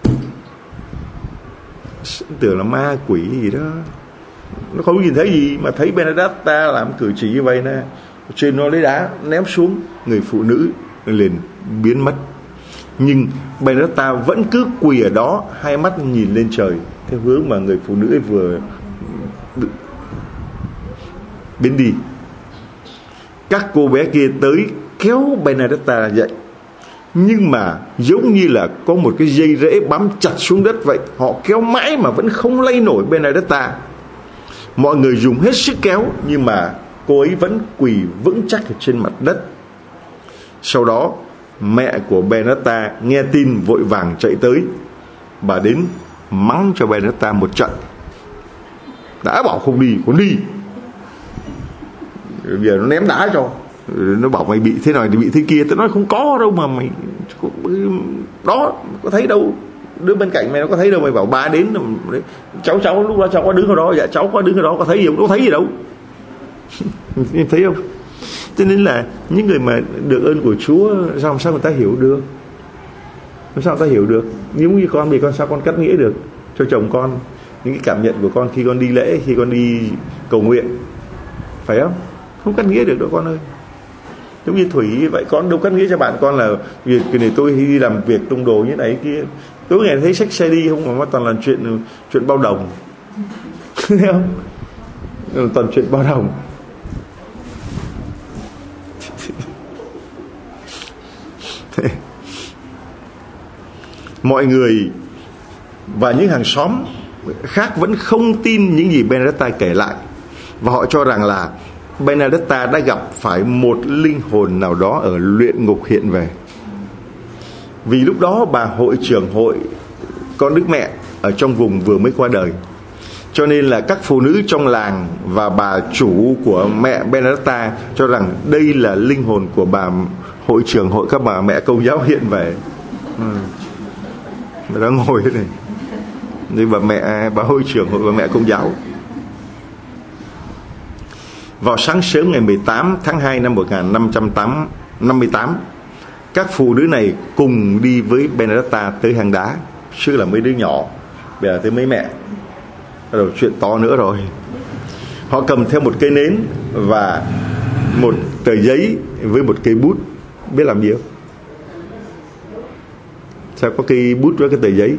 Tưởng là ma quỷ gì đó, nó không nhìn thấy gì mà thấy Benedetta làm cử chỉ như vậy nè. Trên nó lấy đá ném xuống, người phụ nữ liền biến mất. Nhưng Benedetta vẫn cứ quỳ ở đó, hai mắt nhìn lên trời theo hướng mà người phụ nữ ấy vừa biến đi. Các cô bé kia tới kéo Benedetta dậy, nhưng mà giống như là có một cái dây rễ bám chặt xuống đất vậy. Họ kéo mãi mà vẫn không lay nổi Benedetta. Mọi người dùng hết sức kéo, nhưng mà cô ấy vẫn quỳ vững chắc ở trên mặt đất. Sau đó mẹ của Benedetta nghe tin vội vàng chạy tới. Bà đến mắng cho Benedetta một trận. Đã bảo không đi, còn đi. Bây giờ nó ném đá cho. Nó bảo mày bị thế này thì bị thế kia. Tao nói không có đâu mà mày. Đó, có thấy đâu. Đứa bên cạnh mày nó có thấy đâu. Mày bảo ba đến. Cháu lúc đó cháu có đứng ở đó. Dạ cháu có đứng ở đó, có thấy gì không? Có thấy gì đâu. Em thấy không? Cho nên là những người mà được ơn của Chúa, sao người ta hiểu được? Sao người ta hiểu được? Giống như con thì con sao con cắt nghĩa được cho chồng con những cái cảm nhận của con khi con đi lễ, khi con đi cầu nguyện, phải không? Không cắt nghĩa được đâu con ơi. Giống như Thủy vậy, con đâu cắt nghĩa cho bạn con là việc cái này tôi đi làm việc tung đồ như này kia, tối ngày thấy xách xe đi không mà toàn là chuyện bao đồng. Thấy không? Toàn chuyện bao đồng. Mọi người và những hàng xóm khác vẫn không tin những gì Benedetta kể lại, và họ cho rằng là Benedetta đã gặp phải một linh hồn nào đó ở luyện ngục hiện về. Vì lúc đó bà hội trưởng hội con Đức Mẹ ở trong vùng vừa mới qua đời, cho nên là các phụ nữ trong làng và bà chủ của mẹ Benedetta cho rằng đây là linh hồn của bà hội trưởng hội các bà mẹ Công giáo hiện về. Bà đã ngồi thế này, đây bà hội trưởng hội bà mẹ Công giáo. Vào sáng sớm ngày 18 tháng 2 năm 1558, các phụ nữ này cùng đi với Benedetta tới hang đá. Trước là mấy đứa nhỏ, bây giờ tới mấy mẹ, bắt đầu chuyện to nữa rồi. Họ cầm theo một cây nến và một tờ giấy với một cây bút. Biết làm gì không? Sao có cây bút với cái tờ giấy?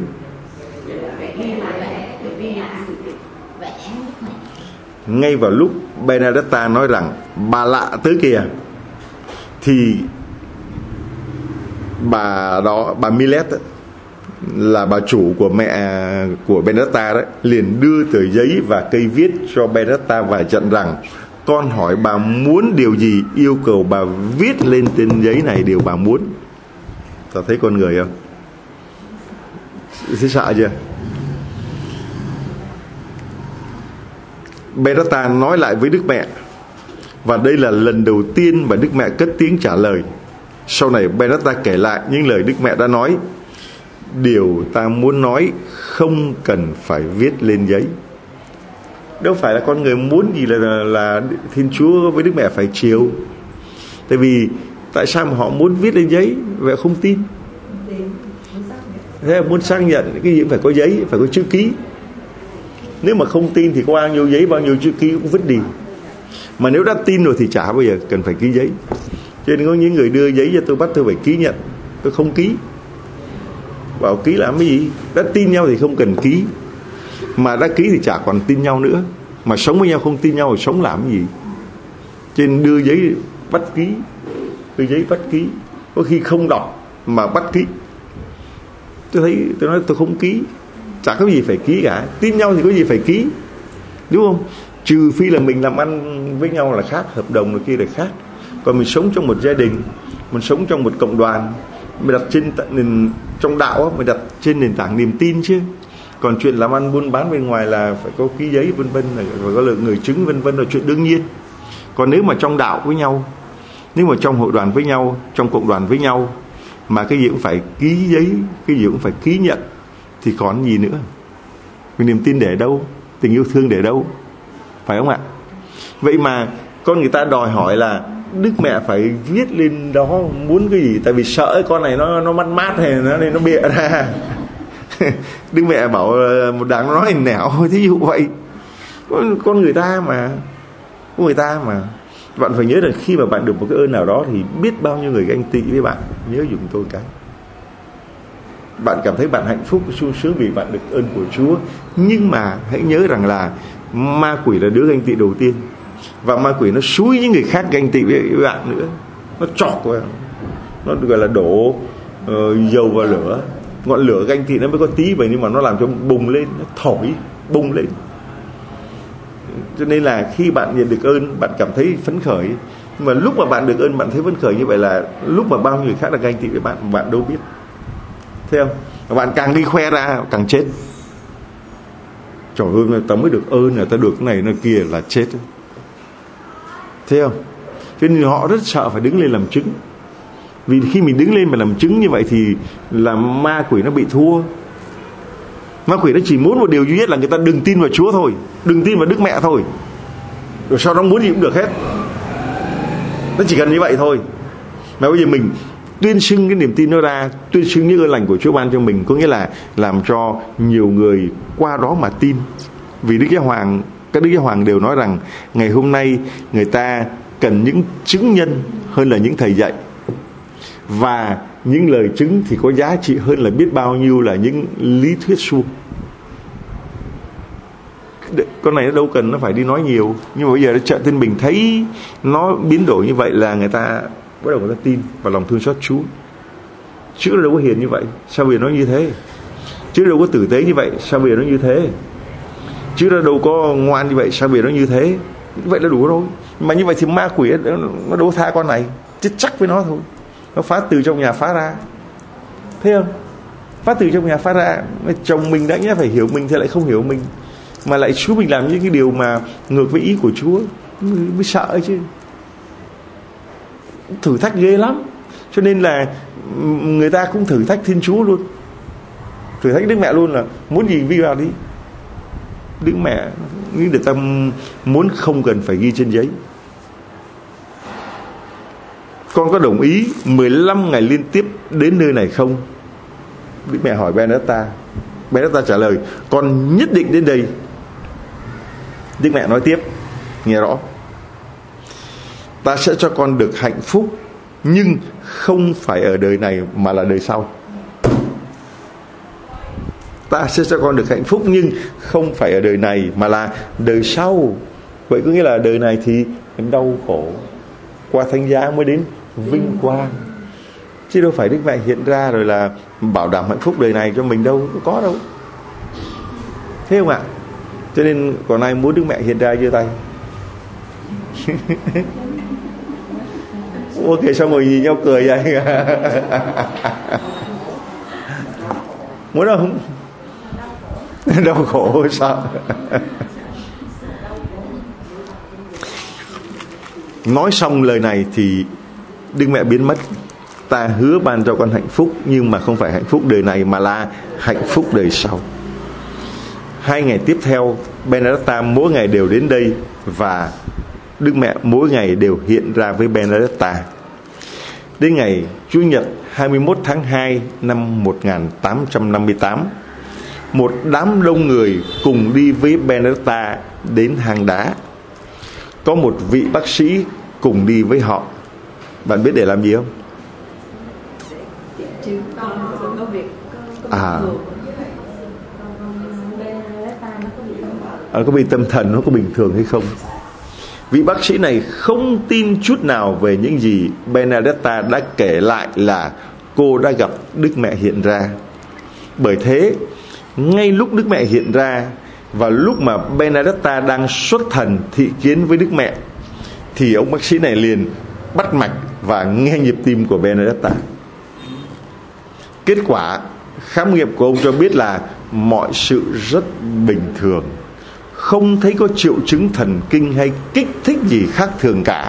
Ngay vào lúc Benedetta nói rằng bà lạ tới kìa, thì bà Millet là bà chủ của mẹ của Benedetta đấy, liền đưa tờ giấy và cây viết cho Benedetta và dặn rằng con hỏi bà muốn điều gì, yêu cầu bà viết lên trên giấy này điều bà muốn. Ta thấy con người không? Thấy sợ chưa? Benedetta nói lại với Đức Mẹ, và đây là lần đầu tiên mà Đức Mẹ cất tiếng trả lời. Sau này Benedetta kể lại những lời Đức Mẹ đã nói: điều ta muốn nói không cần phải viết lên giấy. Đâu phải là con người muốn gì là Thiên Chúa với Đức Mẹ phải chiều. Tại vì tại sao mà họ muốn viết lên giấy? Vậy không tin. Thế là muốn xác nhận cái gì cũng phải có giấy, phải có chữ ký. Nếu mà không tin thì có bao nhiêu giấy, bao nhiêu chữ ký cũng vứt đi. Mà nếu đã tin rồi thì chả bao giờ cần phải ký giấy. Cho nên có những người đưa giấy cho tôi, bắt tôi phải ký nhận. Tôi không ký. Bảo ký làm cái gì? Đã tin nhau thì không cần ký. Mà đã ký thì chả còn tin nhau nữa. Mà sống với nhau không tin nhau thì sống làm cái gì? Cho nên đưa giấy bắt ký. Đưa giấy bắt ký. Có khi không đọc mà bắt ký. Tôi nói tôi không ký. Chả có gì phải ký cả. Tin nhau thì có gì phải ký, đúng không? Trừ phi là mình làm ăn với nhau là khác, hợp đồng này kia là khác. Còn mình sống trong một gia đình, mình sống trong một cộng đoàn, mình đặt trên trong đạo, mình đặt trên nền tảng niềm tin chứ. Còn chuyện làm ăn buôn bán bên ngoài là phải có ký giấy vân vân, phải có lượng người chứng vân vân, là chuyện đương nhiên. Còn nếu mà trong đạo với nhau, nếu mà trong hội đoàn với nhau, trong cộng đoàn với nhau, mà cái gì cũng phải ký giấy, cái gì cũng phải ký nhận, thì còn gì nữa? Vì niềm tin để đâu? Tình yêu thương để đâu? Phải không ạ? Vậy mà con người ta đòi hỏi là Đức Mẹ phải viết lên đó muốn cái gì, tại vì sợ con này nó mát này, nó bịa ra. Đức Mẹ bảo một đảng nó nói nẻo, thí dụ vậy. Con người ta mà bạn phải nhớ là khi mà bạn được một cái ơn nào đó thì biết bao nhiêu người ganh tị với bạn. Nhớ dùng tôi cái. bạn cảm thấy bạn hạnh phúc, sung sướng vì bạn được ơn của Chúa. Nhưng mà hãy nhớ rằng là ma quỷ là đứa ganh tị đầu tiên, và ma quỷ nó xúi những người khác ganh tị với bạn nữa. Nó chọc vào, nó gọi là đổ dầu vào lửa. Ngọn lửa ganh tị nó mới có tí vậy, nhưng mà nó làm cho bùng lên, nó thổi bùng lên. Cho nên là khi bạn nhận được ơn, bạn cảm thấy phấn khởi. Nhưng mà lúc mà bạn được ơn, bạn thấy phấn khởi như vậy là lúc mà bao nhiêu người khác là ganh tị với bạn, bạn đâu biết. Thấy không? Và bạn càng đi khoe ra càng chết. Trời ơi, tao mới được ơn, là tao được cái này nó kia là chết. Thấy không? Cho nên họ rất sợ phải đứng lên làm chứng. Vì khi mình đứng lên mà làm chứng như vậy thì là ma quỷ nó bị thua. Ma quỷ nó chỉ muốn một điều duy nhất là người ta đừng tin vào Chúa thôi, đừng tin vào Đức Mẹ thôi, rồi sau đó muốn gì cũng được hết. Nó chỉ cần như vậy thôi. Mà bây giờ mình tuyên xưng cái niềm tin nó ra, tuyên xưng những ơn lành của Chúa ban cho mình, có nghĩa là làm cho nhiều người qua đó mà tin. Vì các Đức Giáo Hoàng đều nói rằng ngày hôm nay người ta cần những chứng nhân hơn là những thầy dạy, và những lời chứng thì có giá trị hơn là biết bao nhiêu là những lý thuyết suông. Con này nó đâu cần nó phải đi nói nhiều. Nhưng mà bây giờ nó trợ tin mình thấy nó biến đổi như vậy là người ta bắt đầu người ta tin vào lòng thương xót Chúa. Chúa nó đâu có hiền như vậy, sao bây giờ nó như thế? Chúa đâu có tử tế như vậy, sao bây giờ nó như thế? Chúa nó đâu có ngoan như vậy, sao bây giờ nó như thế? Như vậy là đủ rồi. Mà như vậy thì ma quỷ nó đâu có tha con này, chết chắc với nó thôi. Nó phá từ trong nhà phá ra. Thấy không? Phá từ trong nhà phá ra. Chồng mình đã nhẽ phải hiểu mình thì lại không hiểu mình, mà lại Chúa mình làm những cái điều mà ngược với ý của Chúa, mới sợ chứ. Thử thách ghê lắm. Cho nên là người ta cũng thử thách Thiên Chúa luôn, thử thách Đức Mẹ luôn, là muốn gì ghi vào đi. Đức Mẹ nghĩ được ta muốn không cần phải ghi trên giấy. Con có đồng ý 15 ngày liên tiếp đến nơi này không? Đức Mẹ hỏi Benedetta. Benedetta trả lời con nhất định đến đây. Đức Mẹ nói tiếp, nghe rõ: ta sẽ cho con được hạnh phúc, nhưng không phải ở đời này mà là đời sau. Ta sẽ cho con được hạnh phúc nhưng không phải ở đời này mà là đời sau. Vậy có nghĩa là đời này thì đau khổ, qua thánh giá mới đến vinh quang, chứ đâu phải Đức Mẹ hiện ra rồi là bảo đảm hạnh phúc đời này cho mình đâu, có đâu. Thế không ạ? Cho nên còn ai muốn Đức Mẹ hiện ra giơ tay. Ok, sao ngồi nhìn nhau cười vậy? Muốn không? Đau khổ sao? Nói xong lời này thì Đức Mẹ biến mất. Ta hứa ban cho con hạnh phúc, nhưng mà không phải hạnh phúc đời này mà là hạnh phúc đời sau. 2 ngày tiếp theo, Benedetta mỗi ngày đều đến đây, và Đức Mẹ mỗi ngày đều hiện ra với Benedetta. Đến ngày Chủ nhật 21 tháng 2 năm 1858, một đám đông người cùng đi với Benedetta đến hang đá. Có một vị bác sĩ cùng đi với họ. Bạn biết để làm gì không? Có bị tâm thần nó có bình thường hay không? Vị bác sĩ này không tin chút nào về những gì Benedetta đã kể lại là cô đã gặp Đức Mẹ hiện ra. Bởi thế, ngay lúc Đức Mẹ hiện ra và lúc mà Benedetta đang xuất thần thị kiến với Đức Mẹ, thì ông bác sĩ này liền bắt mạch và nghe nhịp tim của Benedetta. Kết quả khám nghiệm của ông cho biết là mọi sự rất bình thường, không thấy có triệu chứng thần kinh hay kích thích gì khác thường cả.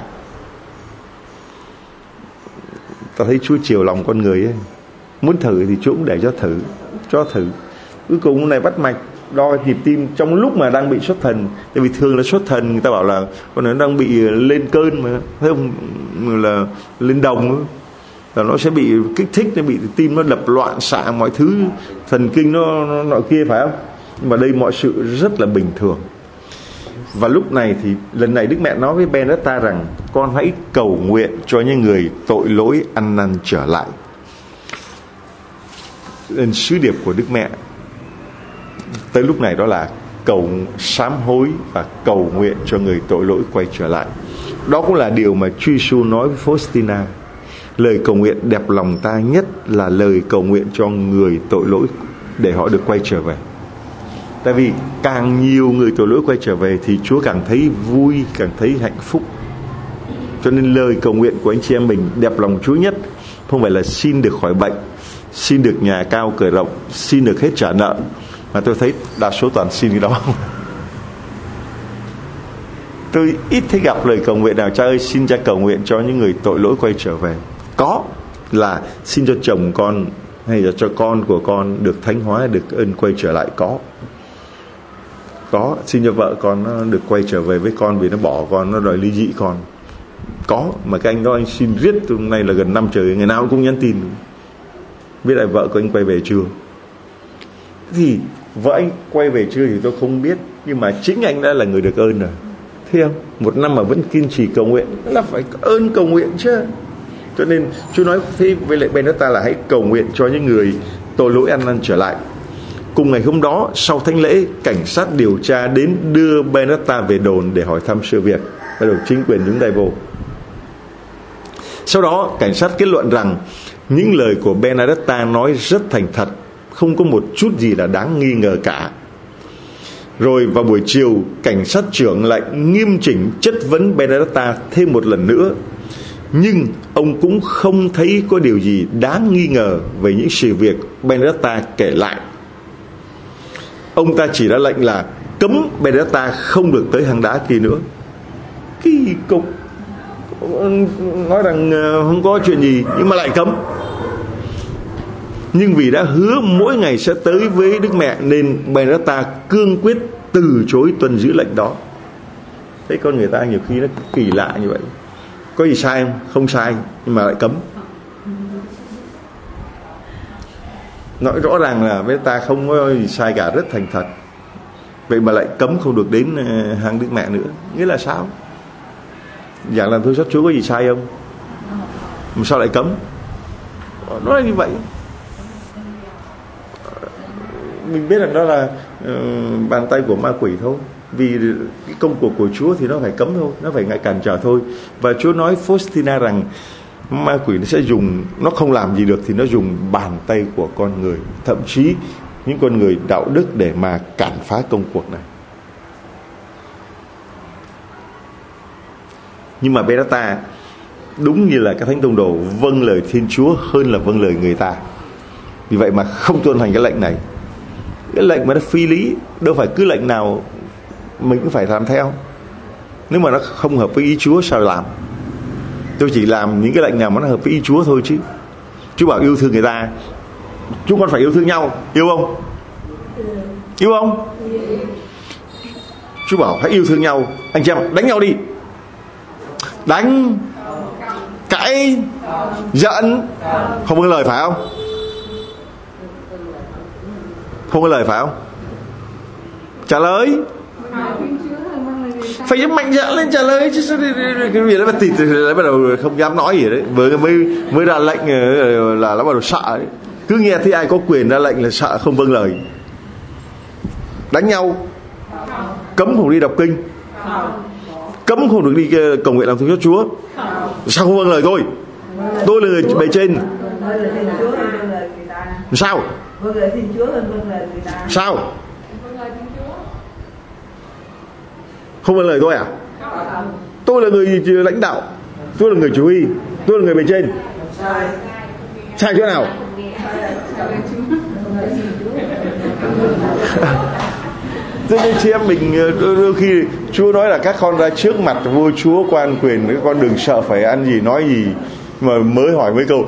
Ta thấy Chúa chiều lòng con người ấy. Muốn thử thì Chúa cũng để cho thử. Cuối cùng hôm nay bắt mạch, đo nhịp tim trong lúc mà đang bị xuất thần. Tại vì thường là xuất thần người ta bảo là con nó đang bị lên cơn mà, thấy không, là lên đồng, là nó sẽ bị kích thích, nó bị tim nó đập loạn xạ, mọi thứ thần kinh nó nọ kia, phải không? Nhưng mà đây mọi sự rất là bình thường. Và lúc này thì lần này Đức Mẹ nói với Benedetta rằng con hãy cầu nguyện cho những người tội lỗi ăn năn trở lại. sứ điệp của Đức Mẹ tới lúc này, đó là cầu sám hối và cầu nguyện cho người tội lỗi quay trở lại. Đó cũng là điều mà Chúa Giêsu nói với Faustina. Lời cầu nguyện đẹp lòng ta nhất là lời cầu nguyện cho người tội lỗi để họ được quay trở về. Tại vì càng nhiều người tội lỗi quay trở về thì Chúa càng thấy vui, càng thấy hạnh phúc. Cho nên lời cầu nguyện của anh chị em mình đẹp lòng Chúa nhất không phải là xin được khỏi bệnh, xin được nhà cao cửa rộng, xin được hết trả nợ, mà tôi thấy đa số toàn xin cái đó. Tôi ít thấy gặp lời cầu nguyện nào: Cha ơi, xin Cha cầu nguyện cho những người tội lỗi quay trở về. Có là xin cho chồng con hay là cho con của con được thánh hóa, được ơn quay trở lại. Có xin cho vợ con nó được quay trở về với con vì nó bỏ con, nó đòi ly dị con. Có, mà cái anh đó anh xin riết từ hôm nay là gần 5 trời, ngày nào cũng nhắn tin biết lại vợ của anh quay về chưa. Thì vợ anh quay về chưa thì tôi không biết, nhưng mà chính anh đã là người được ơn rồi. Thấy không? Một năm mà vẫn kiên trì cầu nguyện là phải ơn cầu nguyện chứ. Cho nên Chúa nói với lại bên ta là hãy cầu nguyện cho những người tội lỗi ăn năn trở lại. Cùng ngày hôm đó, sau thánh lễ, cảnh sát điều tra đến đưa Benedetta về đồn để hỏi thăm sự việc. Bắt đầu chính quyền đứng tay vô. Sau đó cảnh sát kết luận rằng những lời của Benedetta nói rất thành thật, không có một chút gì là đáng nghi ngờ cả. Rồi vào buổi chiều, cảnh sát trưởng lại nghiêm chỉnh chất vấn Benedetta thêm một lần nữa. Nhưng ông cũng không thấy có điều gì đáng nghi ngờ về những sự việc Benedetta kể lại. Ông ta chỉ ra lệnh là cấm Benedetta không được tới hang đá kia nữa. Kỳ cục, nói rằng không có chuyện gì nhưng mà lại cấm. Nhưng vì đã hứa mỗi ngày sẽ tới với Đức Mẹ nên Benedetta cương quyết từ chối tuân giữ lệnh đó. Thế con người ta nhiều khi nó kỳ lạ như vậy. Có gì sai không? Không sai, nhưng mà lại cấm. Nói rõ ràng là Benedetta không có gì sai cả, rất thành thật. Vậy mà lại cấm không được đến hang Đức Mẹ nữa. Nghĩa là sao? Giảng làm thưa xót Chúa có gì sai không? Mà sao lại cấm? Nó là như vậy. Mình biết rằng đó là bàn tay của ma quỷ thôi. Vì cái công cuộc của Chúa thì nó phải cấm thôi, nó phải ngại cản trở thôi. Và Chúa nói Faustina rằng ma quỷ nó sẽ dùng, nó không làm gì được thì nó dùng bàn tay của con người, thậm chí những con người đạo đức để mà cản phá công cuộc này. Nhưng mà Benedetta đúng như là các thánh tông đồ vâng lời Thiên Chúa hơn là vâng lời người ta. Vì vậy mà không tuân hành cái lệnh này. Cái lệnh mà nó phi lý, đâu phải cứ lệnh nào mình cũng phải làm theo. Nếu mà nó không hợp với ý Chúa sao làm? Tôi chỉ làm những cái lệnh nào mà nó hợp với ý Chúa thôi chứ. Chúa bảo yêu thương người ta, chúng con phải yêu thương nhau, yêu không? Yêu không? Chúa bảo hãy yêu thương nhau. Anh chị em đánh nhau đi, đánh, cãi, giận, không có lời phải không? Không có lời phải không? Trả lời, phải mạnh dạn lên trả lời chứ. Cái việc đó bắt đầu không dám nói gì đấy. Mới ra lệnh là nó bắt đầu sợ đấy. Cứ nghe thấy ai có quyền ra lệnh là sợ, không vâng lời. Đánh nhau, cấm không đi đọc kinh, cấm không được đi cầu nguyện làm thánh cho Chúa. Sao không vâng lời tôi? Tôi là người bề trên. Sao? Sao? Không vâng lời tôi à? Tôi là người lãnh đạo, tôi là người chỉ huy, tôi là người bề trên. Sai chỗ nào? Thế nên chị em mình đôi khi Chúa nói là các con ra trước mặt vua Chúa quan quyền, các con đừng sợ phải ăn gì nói gì, mà mới hỏi mấy câu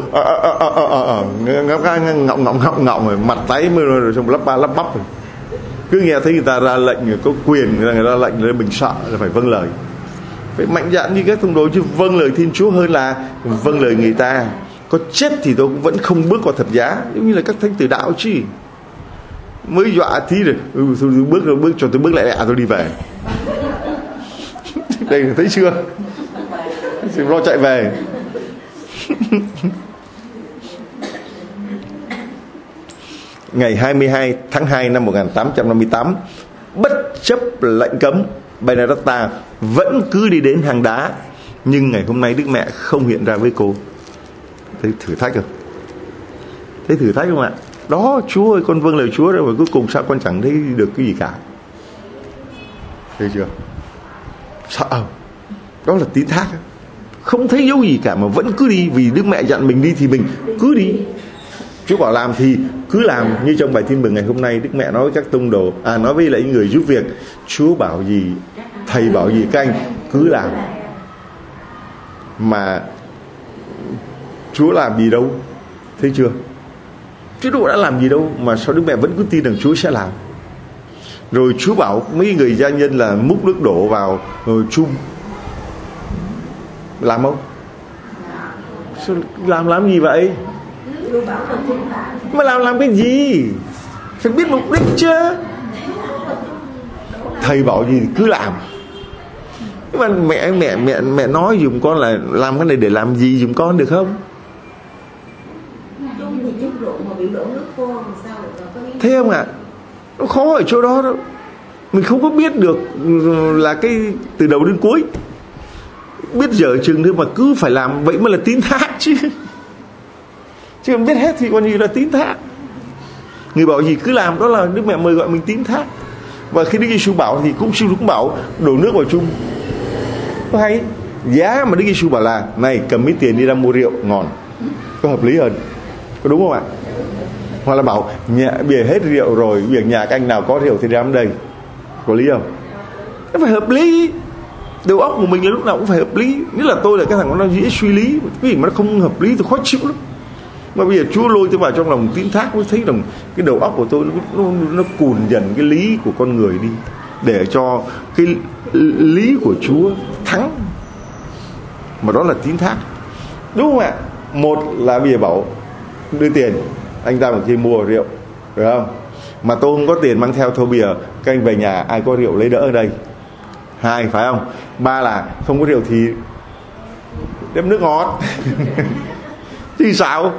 ngọng rồi mặt tái rồi xong lắp ba lắp bắp rồi. Cứ nghe thấy người ta ra lệnh có quyền, người ta ra lệnh là mình sợ, là phải vâng lời. Phải mạnh dạn như các tông đồ chứ, vâng lời Thiên Chúa hơn là vâng lời người ta. Có chết thì tôi cũng vẫn không bước qua thập giá, giống như là các thánh tử đạo chứ. Mới dọa tí rồi tôi bước cho tôi bước lại tôi đi về. Đây thấy chưa? Lo chạy về. ngày 22 tháng 2 năm 1858, bất chấp lệnh cấm, Benedetta vẫn cứ đi đến hang đá. Nhưng ngày hôm nay Đức Mẹ không hiện ra với cô. Thấy thử thách không? Thấy thử thách không ạ? Đó, Chúa ơi, con vâng lời Chúa rồi, và cuối cùng sao con chẳng thấy được cái gì cả. Thấy chưa? Sợ. Đó là tín thác. Không thấy dấu gì cả mà vẫn cứ đi. Vì Đức Mẹ dặn mình đi thì mình cứ đi. Chúa bảo làm thì cứ làm. Như trong bài tin mừng ngày hôm nay, Đức Mẹ nói với các tông đồ, nói với lại những người giúp việc, Chúa bảo gì, Thầy bảo gì, các anh cứ làm. Mà Chúa làm gì đâu. Thấy chưa? Chúa đã làm gì đâu mà sao Đức Mẹ vẫn cứ tin rằng Chúa sẽ làm. Rồi Chúa bảo mấy người gia nhân là múc nước đổ vào chung. Làm không? Sao làm gì vậy? Mà làm cái gì? Phải biết mục đích chứ. Thầy bảo gì thì cứ làm. Nhưng mà mẹ nói giùm con là làm cái này để làm gì giùm con được không? Thế không ạ? Nó khó ở chỗ đó. Mình không có biết được là cái từ đầu đến cuối. Biết dở chừng thôi mà cứ phải làm. Vậy mới là tín thác chứ. Chứ không biết hết thì còn gì là tín thác. Người bảo gì cứ làm, đó là Đức Mẹ mời gọi mình tín thác. Và khi Đức Giêsu bảo thì cũng bảo đổ nước vào chung. Có hay. Giá mà Đức Giêsu bảo là này, cầm ít tiền đi ra mua rượu ngon, có hợp lý hơn. Có đúng không ạ? Hoặc là bảo bây giờ hết rượu rồi, việc nhà các anh nào có rượu thì ra đây. Có lý không? Nó phải hợp lý. Đầu óc của mình là lúc nào cũng phải hợp lý. Nghĩa là tôi là cái thằng nó dễ suy lý. Cái gì mà nó không hợp lý tôi khó chịu lắm. Mà bây giờ Chúa lôi tôi vào trong lòng tín thác, tôi thấy rằng cái đầu óc của tôi nó cùn dần cái lý của con người đi, để cho cái lý của Chúa thắng. Mà đó là tín thác. Đúng không ạ? Một là bây giờ bảo đưa tiền, anh ta một khi mua rượu, được không? Mà tôi không có tiền mang theo, thôi bây giờ các anh về nhà ai có rượu lấy đỡ ở đây. Hai, phải không? Ba là không có rượu thì đem nước ngọt. Thì sao?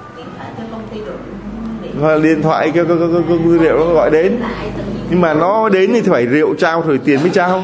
Điện thoại cái rượu nó gọi đến. Nhưng mà nó đến thì phải rượu trao rồi tiền mới trao.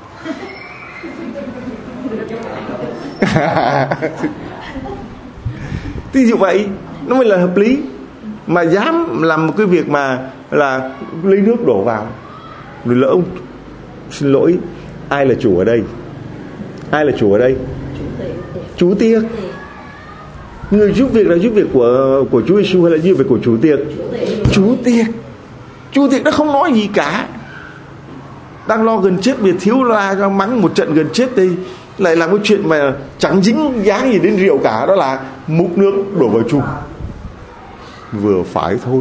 Thì như vậy nó mới là hợp lý. Mà dám làm một cái việc mà là lấy nước đổ vào, rồi lỡ ông xin lỗi, ai là chủ ở đây? Ai là chủ ở đây? Chủ tiệc. Người giúp việc là giúp việc của Chúa Giêsu hay là giúp việc của chủ tiệc? Chủ tiệc. Chủ tiệc nó không nói gì cả. Đang lo gần chết, vì thiếu la cho mắng một trận gần chết đi, lại làm cái chuyện mà chẳng dính dáng gì đến rượu cả. Đó là múc nước đổ vào chung. Vừa phải thôi.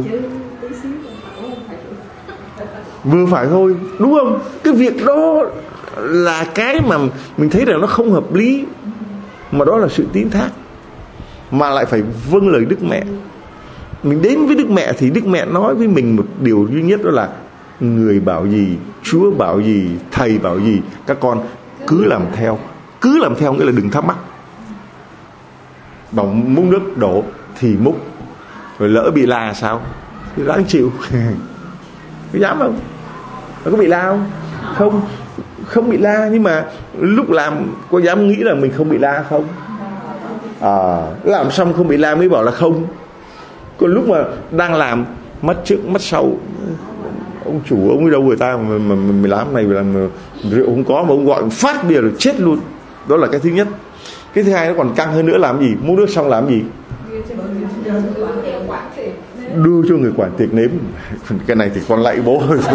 Vừa phải thôi. Đúng không? Cái việc đó là cái mà mình thấy rằng nó không hợp lý. Mà đó là sự tín thác. Mà lại phải vâng lời Đức Mẹ. Mình đến với Đức Mẹ thì Đức Mẹ nói với mình một điều duy nhất, đó là người bảo gì, Chúa bảo gì, Thầy bảo gì, các con cứ làm theo. Cứ làm theo nghĩa là đừng thắc mắc. Bảo múc nước đổ thì múc. Rồi lỡ bị la sao? Thì đáng chịu. Có dám không? Có bị la không? Không. Không bị la. Nhưng mà lúc làm có dám nghĩ là mình không bị la không? Làm xong không bị la mới bảo là không. Còn lúc mà đang làm, mắt trước mắt sau, ông chủ ông đi đâu người ta mà mình làm này làm rượu không có mà ông gọi phát bia rồi chết luôn. Đó là cái thứ nhất. Cái thứ hai nó còn căng hơn nữa, làm gì? Mua nước xong làm gì? Đưa cho người quản tiệc nếm. Cái này thì con lạy bố thôi.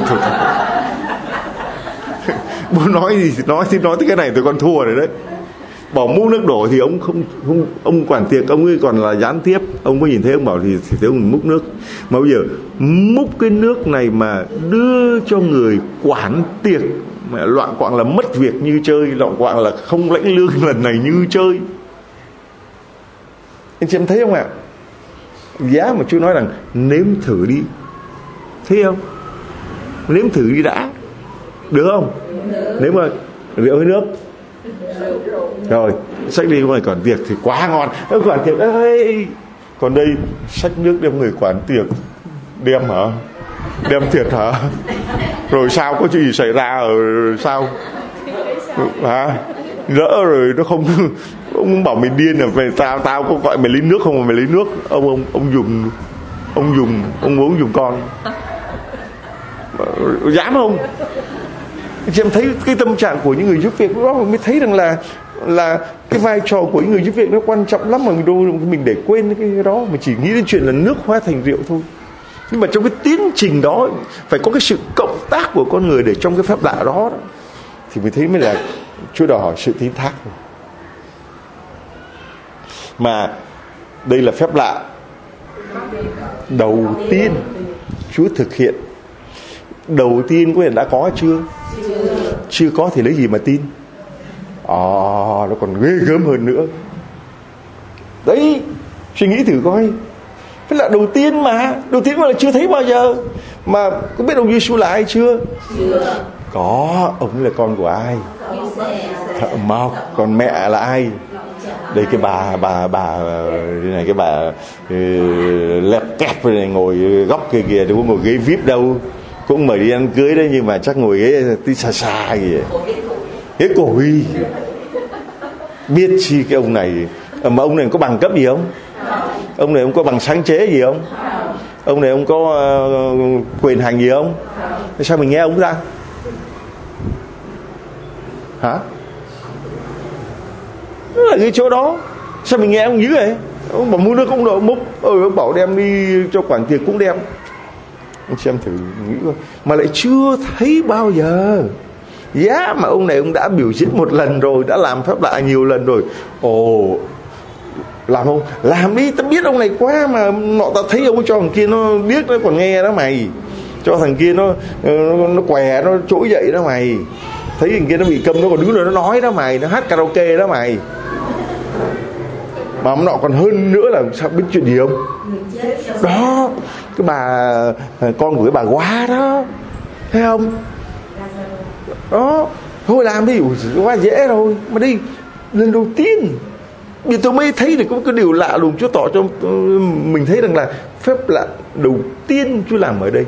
Bố nói gì thì nói tới cái này thì con thua rồi đấy. Bảo múc nước đổ thì ông không ông quản tiệc ông ấy còn là gián tiếp, ông có nhìn thấy ông bảo thì thấy ông múc nước. Mà bây giờ múc cái nước này mà đưa cho người quản tiệc, mà loạn quạng là mất việc như chơi, loạn quạng là không lãnh lương lần này như chơi. Anh chị em thấy không ạ? Giá mà Chúa nói rằng nếm thử đi. Thấy không? Nếm thử đi đã. Được không? Nếu mà rượu hay nước rồi xách đi người quản tiệc thì quá ngon. Quản tiệc ơi, còn đây xách nước đem người quản tiệc Đem hả? Đem thiệt hả? Rồi sao, có chuyện gì xảy ra rồi sao hả? Lỡ rồi nó không, ông bảo mày điên là về tao có gọi mày lấy nước không mà mày lấy nước. Ông uống dùng con. Dám không? Chị em thấy cái tâm trạng của những người giúp việc đó mới thấy rằng là cái vai trò của những người giúp việc nó quan trọng lắm, mà mình để quên cái đó, mình chỉ nghĩ đến chuyện là nước hóa thành rượu thôi. Nhưng mà trong cái tiến trình đó phải có cái sự cộng tác của con người để trong cái phép lạ đó thì mình thấy mới là Chúa đòi hỏi sự tín thác. Mà đây là phép lạ đầu tiên Chúa thực hiện. Đầu tiên có thể đã có chưa? Chưa có thì lấy gì mà tin? Nó còn ghê gớm hơn nữa. Đấy, suy nghĩ thử coi. Phép lạ đầu tiên mà là chưa thấy bao giờ. Mà có biết ông Giêsu là ai chưa? Chưa. Có, ông ấy là con của ai? Thợ mộc. Còn mẹ là ai? Đây cái bà này, cái bà lép kép này, ngồi góc kia kìa, đâu có ngồi ghế VIP đâu. Cũng mời đi ăn cưới đấy, nhưng mà chắc ngồi ghế tí xa gì ghế cồi. Biết chi cái ông này. Mà ông này có bằng cấp gì không? Ông này ông có bằng sáng chế gì không? Ông này ông có quyền hành gì không? Sao mình nghe ông ra? Hả? Nó là cái chỗ đó. Sao mình nghe ông dữ vậy? Ông bảo mua nước không được, múc. Ông bảo đem đi cho quản tiền cũng đem. Ông xem thử nghĩ coi. Mà lại chưa thấy bao giờ. Mà ông này ông đã biểu diễn một lần rồi, đã làm phép lạ nhiều lần rồi. Làm không? Làm đi, tao biết ông này quá mà. Tao thấy ông cho thằng kia nó biết, nó còn nghe đó mày. Cho thằng kia nó què, nó trỗi dậy đó mày. Thấy thằng kia nó bị câm, nó còn đứng rồi nó nói đó mày. Nó hát karaoke đó mày. Mà ông nọ còn hơn nữa là sao biết chuyện gì không? Đó, cái bà con của cái bà quá đó, thấy không? Đó, thôi làm đi, quá dễ rồi. Mà đi lần đầu tiên bây giờ tôi mới thấy được có cái điều lạ lùng. Chúa tỏ cho mình thấy rằng là phép lạ đầu tiên Chúa làm ở đây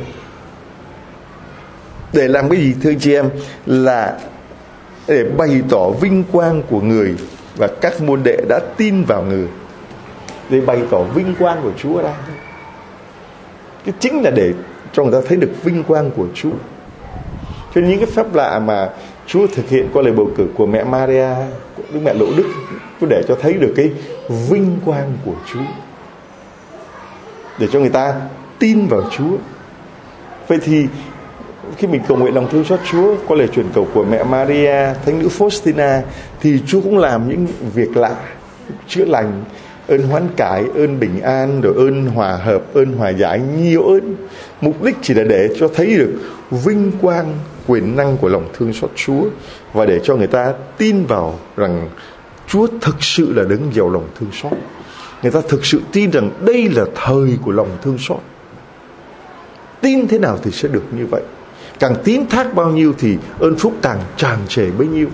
để làm cái gì thưa anh chị em? Là để bày tỏ vinh quang của người và các môn đệ đã tin vào người. Để bày tỏ vinh quang của Chúa ra. Cái chính là để cho người ta thấy được vinh quang của Chúa. Cho nên những cái phép lạ mà Chúa thực hiện qua lời bầu cử của mẹ Maria, của Đức Mẹ Lộ Đức, Chúa để cho thấy được cái vinh quang của Chúa, để cho người ta tin vào Chúa. Vậy thì khi mình cầu nguyện lòng thương xót Chúa qua lời truyền cầu của mẹ Maria, Thánh nữ Faustina, thì Chúa cũng làm những việc lạ, chữa lành, ơn hoán cải, ơn bình an, rồi ơn hòa hợp, ơn hòa giải, nhiều ơn. Mục đích chỉ là để cho thấy được vinh quang, quyền năng của lòng thương xót Chúa, và để cho người ta tin vào rằng Chúa thực sự là đấng giàu lòng thương xót. Người ta thực sự tin rằng đây là thời của lòng thương xót. Tin thế nào thì sẽ được như vậy. Càng tín thác bao nhiêu thì ơn phúc càng tràn trề bấy nhiêu.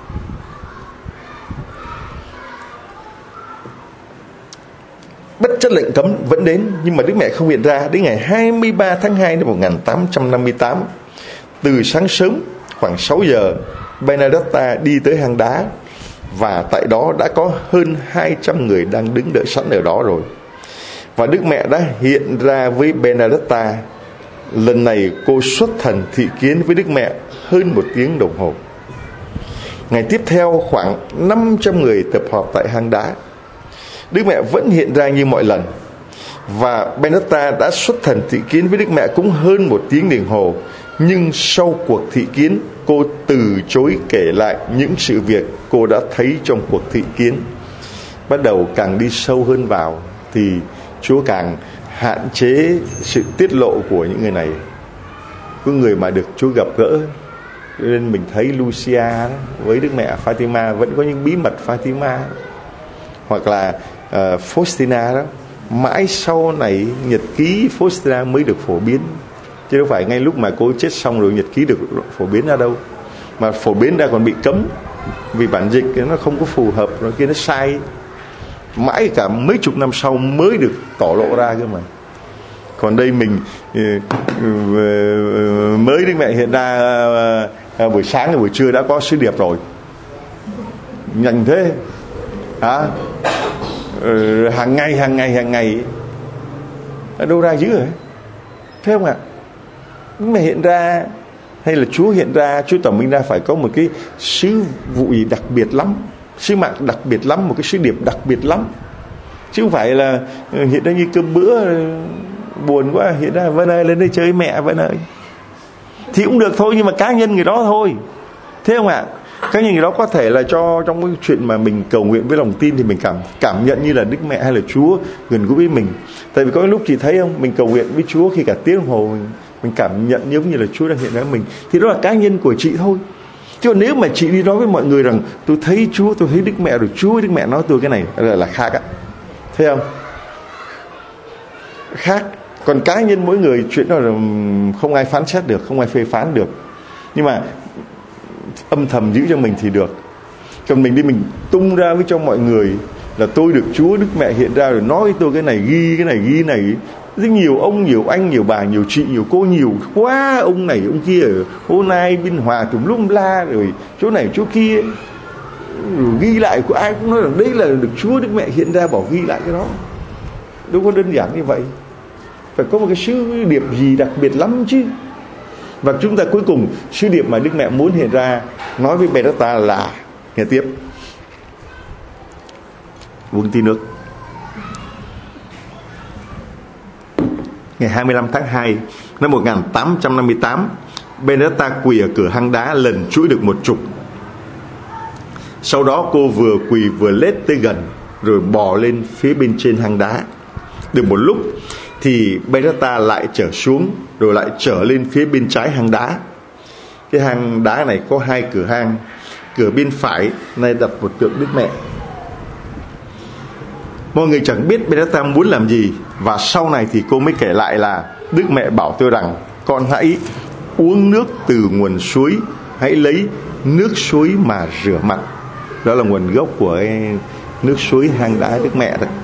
Bất chấp lệnh cấm vẫn đến, nhưng mà Đức Mẹ không hiện ra đến ngày 23 tháng 2 năm 1858. Từ sáng sớm khoảng 6 giờ, Benedetta đi tới hang đá, và tại đó đã có hơn 200 người đang đứng đợi sẵn ở đó rồi. Và Đức Mẹ đã hiện ra với Benedetta. Lần này cô xuất thần thị kiến với Đức Mẹ hơn 1 tiếng đồng hồ. Ngày tiếp theo khoảng 500 người tập hợp tại hang đá. Đức Mẹ vẫn hiện ra như mọi lần, và Benedetta đã xuất thần thị kiến với Đức Mẹ cũng hơn 1 tiếng đồng hồ. Nhưng sau cuộc thị kiến, cô từ chối kể lại những sự việc cô đã thấy trong cuộc thị kiến. Bắt đầu càng đi sâu hơn vào thì Chúa càng hạn chế sự tiết lộ của những người này. Có người mà được Chúa gặp gỡ, nên mình thấy Lucia đó, với Đức Mẹ Fatima vẫn có những bí mật Fatima, hoặc là Faustina đó. Mãi sau này nhật ký Faustina mới được phổ biến, chứ đâu phải ngay lúc mà cô chết xong rồi nhật ký được phổ biến ra đâu. Mà phổ biến ra còn bị cấm vì bản dịch nó không có phù hợp, nó kia nó sai. Mãi cả mấy chục năm sau mới được tỏ lộ ra cơ mà. Còn đây mình mới Đức Mẹ hiện ra buổi sáng và buổi trưa đã có sứ điệp rồi, nhanh thế hả? Hàng ngày ở đâu ra dữ rồi, thấy không ạ? Đức Mẹ hiện ra hay là Chúa hiện ra, Chúa tỏ mình ra phải có một cái sứ vụ gì đặc biệt lắm, sứ mạng đặc biệt lắm, một cái sứ điệp đặc biệt lắm, chứ không phải là hiện ra như cơm bữa buồn quá hiện ra Vân ơi lên đây chơi mẹ Vân ơi, thì cũng được thôi, nhưng mà cá nhân người đó thôi, thế không ạ? Cá nhân người đó có thể là cho trong cái chuyện mà mình cầu nguyện với lòng tin thì mình cảm nhận như là Đức Mẹ hay là Chúa gần gũi với mình. Tại vì có lúc chị thấy không, mình cầu nguyện với Chúa khi cả tiếng đồng hồ mình cảm nhận giống như là Chúa đang hiện ra với mình, thì đó là cá nhân của chị thôi. Chứ còn nếu mà chị đi nói với mọi người rằng tôi thấy Chúa, tôi thấy Đức Mẹ, rồi Chúa với Đức Mẹ nói tôi cái này là khác ạ, thấy không? Khác. Còn cá nhân mỗi người chuyện đó là không ai phán xét được, không ai phê phán được, nhưng mà âm thầm giữ cho mình thì được. Còn mình đi mình tung ra với cho mọi người là tôi được Chúa Đức Mẹ hiện ra rồi nói tôi cái này ghi này, rất nhiều ông, nhiều anh, nhiều bà, nhiều chị, nhiều cô, nhiều quá, ông này ông kia ở Hồ Nai, Biên Hòa, tùm lum la, rồi chỗ này chỗ kia, rồi ghi lại của ai cũng nói rằng đây là được Chúa Đức Mẹ hiện ra, bảo ghi lại cái đó. Đâu có đơn giản như vậy, phải có một cái sứ điệp gì đặc biệt lắm chứ. Và chúng ta cuối cùng sứ điệp mà Đức Mẹ muốn hiện ra nói với Beretta là, nghe tiếp, uống tí nước. Ngày 25 tháng 2 năm 1858, Beretta quỳ ở cửa hang đá lần chuỗi được 10. Sau đó cô vừa quỳ vừa lết tới gần, rồi bò lên phía bên trên hang đá. Được một lúc thì Beretta lại trở xuống, rồi lại trở lên phía bên trái hang đá. Cái hang đá này có 2 cửa hang. Cửa bên phải này đặt một tượng Đức Mẹ. Mọi người chẳng biết Beretta muốn làm gì. Và sau này thì cô mới kể lại là Đức Mẹ bảo tôi rằng con hãy uống nước từ nguồn suối, hãy lấy nước suối mà rửa mặt. Đó là nguồn gốc của nước suối hang đá Đức Mẹ đó.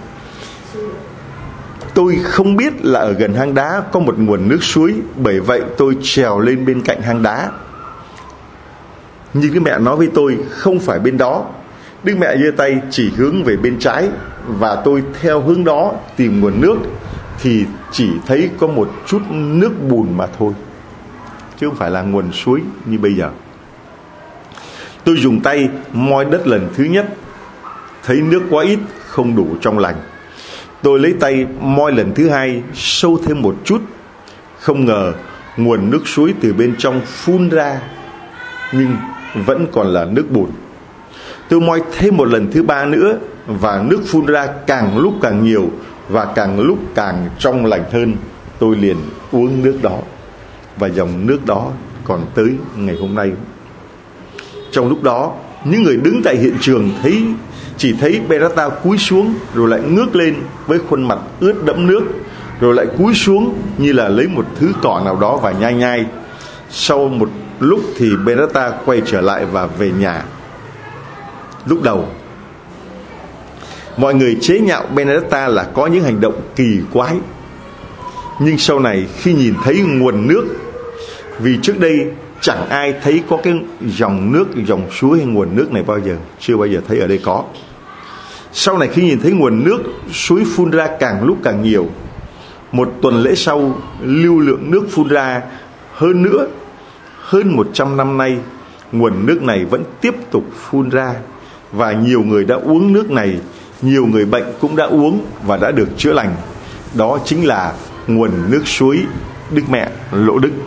Tôi không biết là ở gần hang đá có một nguồn nước suối, bởi vậy tôi trèo lên bên cạnh hang đá. Nhưng Đức Mẹ nói với tôi không phải bên đó. Đức Mẹ giơ tay chỉ hướng về bên trái, và tôi theo hướng đó tìm nguồn nước, thì chỉ thấy có một chút nước bùn mà thôi, chứ không phải là nguồn suối như bây giờ. Tôi dùng tay moi đất lần thứ nhất, thấy nước quá ít, không đủ trong lành. Tôi lấy tay moi lần thứ hai, sâu thêm một chút. Không ngờ nguồn nước suối từ bên trong phun ra, nhưng vẫn còn là nước bùn. Tôi moi thêm một lần thứ 3 nữa, và nước phun ra càng lúc càng nhiều, và càng lúc càng trong lành hơn. Tôi liền uống nước đó, và dòng nước đó còn tới ngày hôm nay. Trong lúc đó, những người đứng tại hiện trường chỉ thấy Beretta cúi xuống, rồi lại ngước lên với khuôn mặt ướt đẫm nước, rồi lại cúi xuống như là lấy một thứ cỏ nào đó và nhai nhai. Sau một lúc thì Beretta quay trở lại và về nhà. Lúc đầu mọi người chế nhạo Beretta là có những hành động kỳ quái, nhưng sau này khi nhìn thấy nguồn nước, vì trước đây chẳng ai thấy có cái dòng nước, dòng suối hay nguồn nước này bao giờ, chưa bao giờ thấy ở đây có. Sau này khi nhìn thấy nguồn nước suối phun ra càng lúc càng nhiều, một tuần lễ sau, lưu lượng nước phun ra hơn nữa. Hơn 100 năm nay, nguồn nước này vẫn tiếp tục phun ra, và nhiều người đã uống nước này, nhiều người bệnh cũng đã uống và đã được chữa lành. Đó chính là nguồn nước suối Đức Mẹ Lỗ Đức.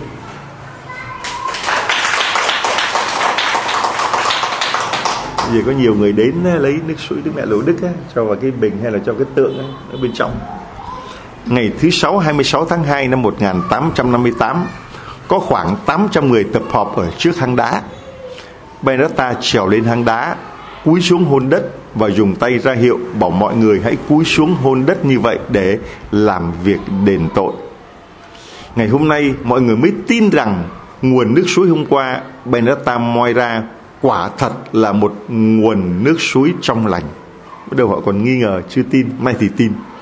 Giờ có nhiều người đến lấy nước suối Đức Mẹ Lỗ Đức cho vào cái bình hay là cho cái tượng ở bên trong. Ngày thứ 6 26 tháng 2 năm 1858, có khoảng 800 người tập họp ở trước hang đá. Beretta trèo lên hang đá, cúi xuống hôn đất và dùng tay ra hiệu bảo mọi người hãy cúi xuống hôn đất như vậy để làm việc đền tội. Ngày hôm nay mọi người mới tin rằng nguồn nước suối hôm qua Beretta moi ra quả thật là một nguồn nước suối trong lành. Bắt đầu họ còn nghi ngờ, chưa tin, nay thì tin.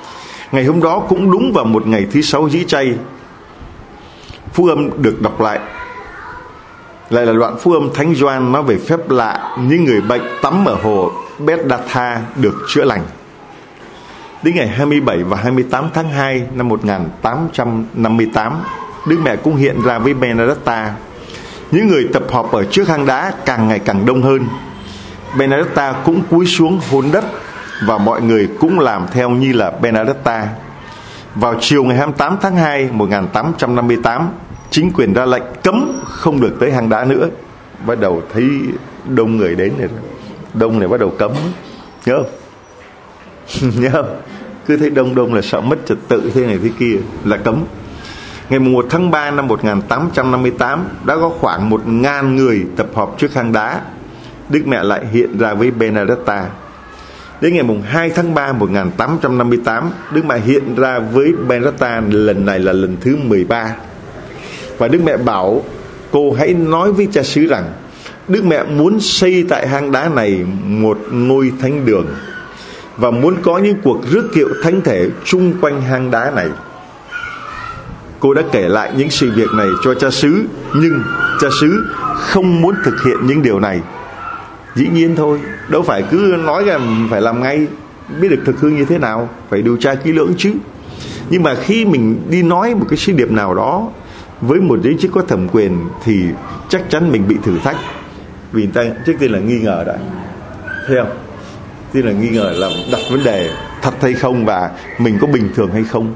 Ngày hôm đó cũng đúng vào một ngày thứ 6 Dĩ Chay. Phúc âm được đọc lại là đoạn phúc âm Thánh Gioan nói về phép lạ những người bệnh tắm ở hồ Bethesda được chữa lành. Đến ngày 27 và 28 tháng 2 năm 1858, Đức Mẹ cũng hiện ra với Benedetta. Những người tập họp ở trước hang đá càng ngày càng đông hơn. Benedetta cũng cúi xuống hôn đất và mọi người cũng làm theo như là Benedetta. Vào chiều ngày 28 tháng 2 1858, chính quyền ra lệnh cấm không được tới hang đá nữa. Bắt đầu thấy đông người đến rồi, đông này bắt đầu cấm, nhớ không? Nhớ không? Cứ thấy đông là sợ mất trật tự thế này thế kia là cấm. Ngày 1 tháng 3 năm 1858 đã có khoảng 1.000 người tập hợp trước hang đá. Đức Mẹ lại hiện ra với Benedetta. Đến ngày 2 tháng 3 1858, Đức Mẹ hiện ra với Benedetta, lần này là lần thứ 13. Và Đức Mẹ bảo cô hãy nói với cha xứ rằng Đức Mẹ muốn xây tại hang đá này một ngôi thánh đường và muốn có những cuộc rước kiệu thánh thể chung quanh hang đá này. Cô đã kể lại những sự việc này cho cha xứ, nhưng cha xứ không muốn thực hiện những điều này. Dĩ nhiên thôi, đâu phải cứ nói là phải làm ngay, biết được thực hư như thế nào, phải điều tra kỹ lưỡng chứ. Nhưng mà khi mình đi nói một cái sứ điệp nào đó với một giới chức có thẩm quyền thì chắc chắn mình bị thử thách. Vì người ta trước tiên là nghi ngờ đã, thấy không? Tức là nghi ngờ là đặt vấn đề thật hay không và mình có bình thường hay không.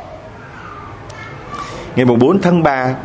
Ngày 4 tháng 3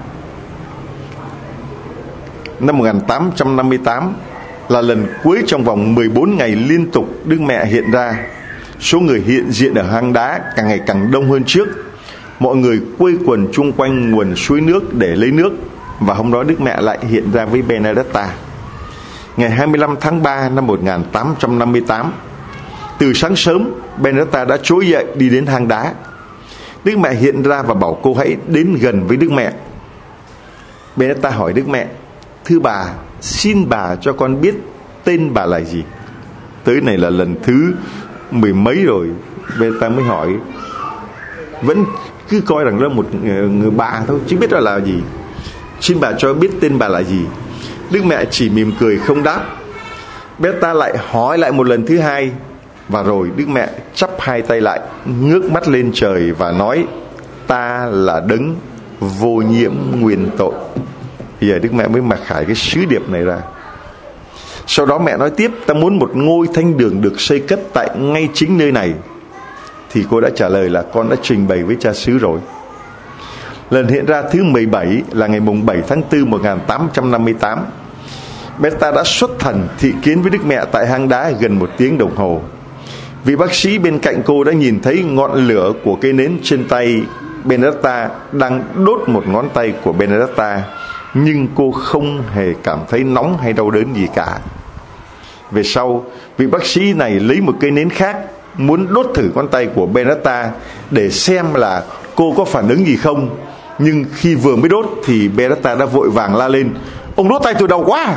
năm 1858 là lần cuối trong vòng 14 ngày liên tục Đức Mẹ hiện ra. Số người hiện diện ở hang đá càng ngày càng đông hơn trước. Mọi người quây quần chung quanh nguồn suối nước để lấy nước. Và hôm đó Đức Mẹ lại hiện ra với Benedetta. Ngày 25 tháng 3 năm 1858, từ sáng sớm Benedetta đã trỗi dậy đi đến hang đá. Đức Mẹ hiện ra và bảo cô hãy đến gần với Đức Mẹ. Benedetta hỏi Đức Mẹ: thưa bà, xin bà cho con biết tên bà là gì. Tới này là lần thứ 10 mấy rồi, Benedetta mới hỏi. Vẫn cứ coi rằng là một người bà thôi, chứ biết là gì. Xin bà cho biết tên bà là gì. Đức Mẹ chỉ mỉm cười không đáp. Benedetta lại hỏi lại một lần thứ hai. Và rồi Đức Mẹ chắp hai tay lại, ngước mắt lên trời và nói: ta là đấng vô nhiễm nguyên tội. Bây giờ Đức Mẹ mới mặc khải cái sứ điệp này ra. Sau đó mẹ nói tiếp: ta muốn một ngôi thánh đường được xây cất tại ngay chính nơi này. Thì cô đã trả lời là con đã trình bày với cha xứ rồi. Lần hiện ra thứ 17 là ngày 7 tháng 4 1858. Benedetta đã xuất thần thị kiến với Đức Mẹ tại hang đá gần 1 tiếng đồng hồ. Vị bác sĩ bên cạnh cô đã nhìn thấy ngọn lửa của cây nến trên tay Benedetta đang đốt một ngón tay của Benedetta, nhưng cô không hề cảm thấy nóng hay đau đớn gì cả. Về sau, vị bác sĩ này lấy một cây nến khác, muốn đốt thử ngón tay của Benedetta để xem là cô có phản ứng gì không. Nhưng khi vừa mới đốt thì Benedetta đã vội vàng la lên: ông đốt tay tôi đau quá.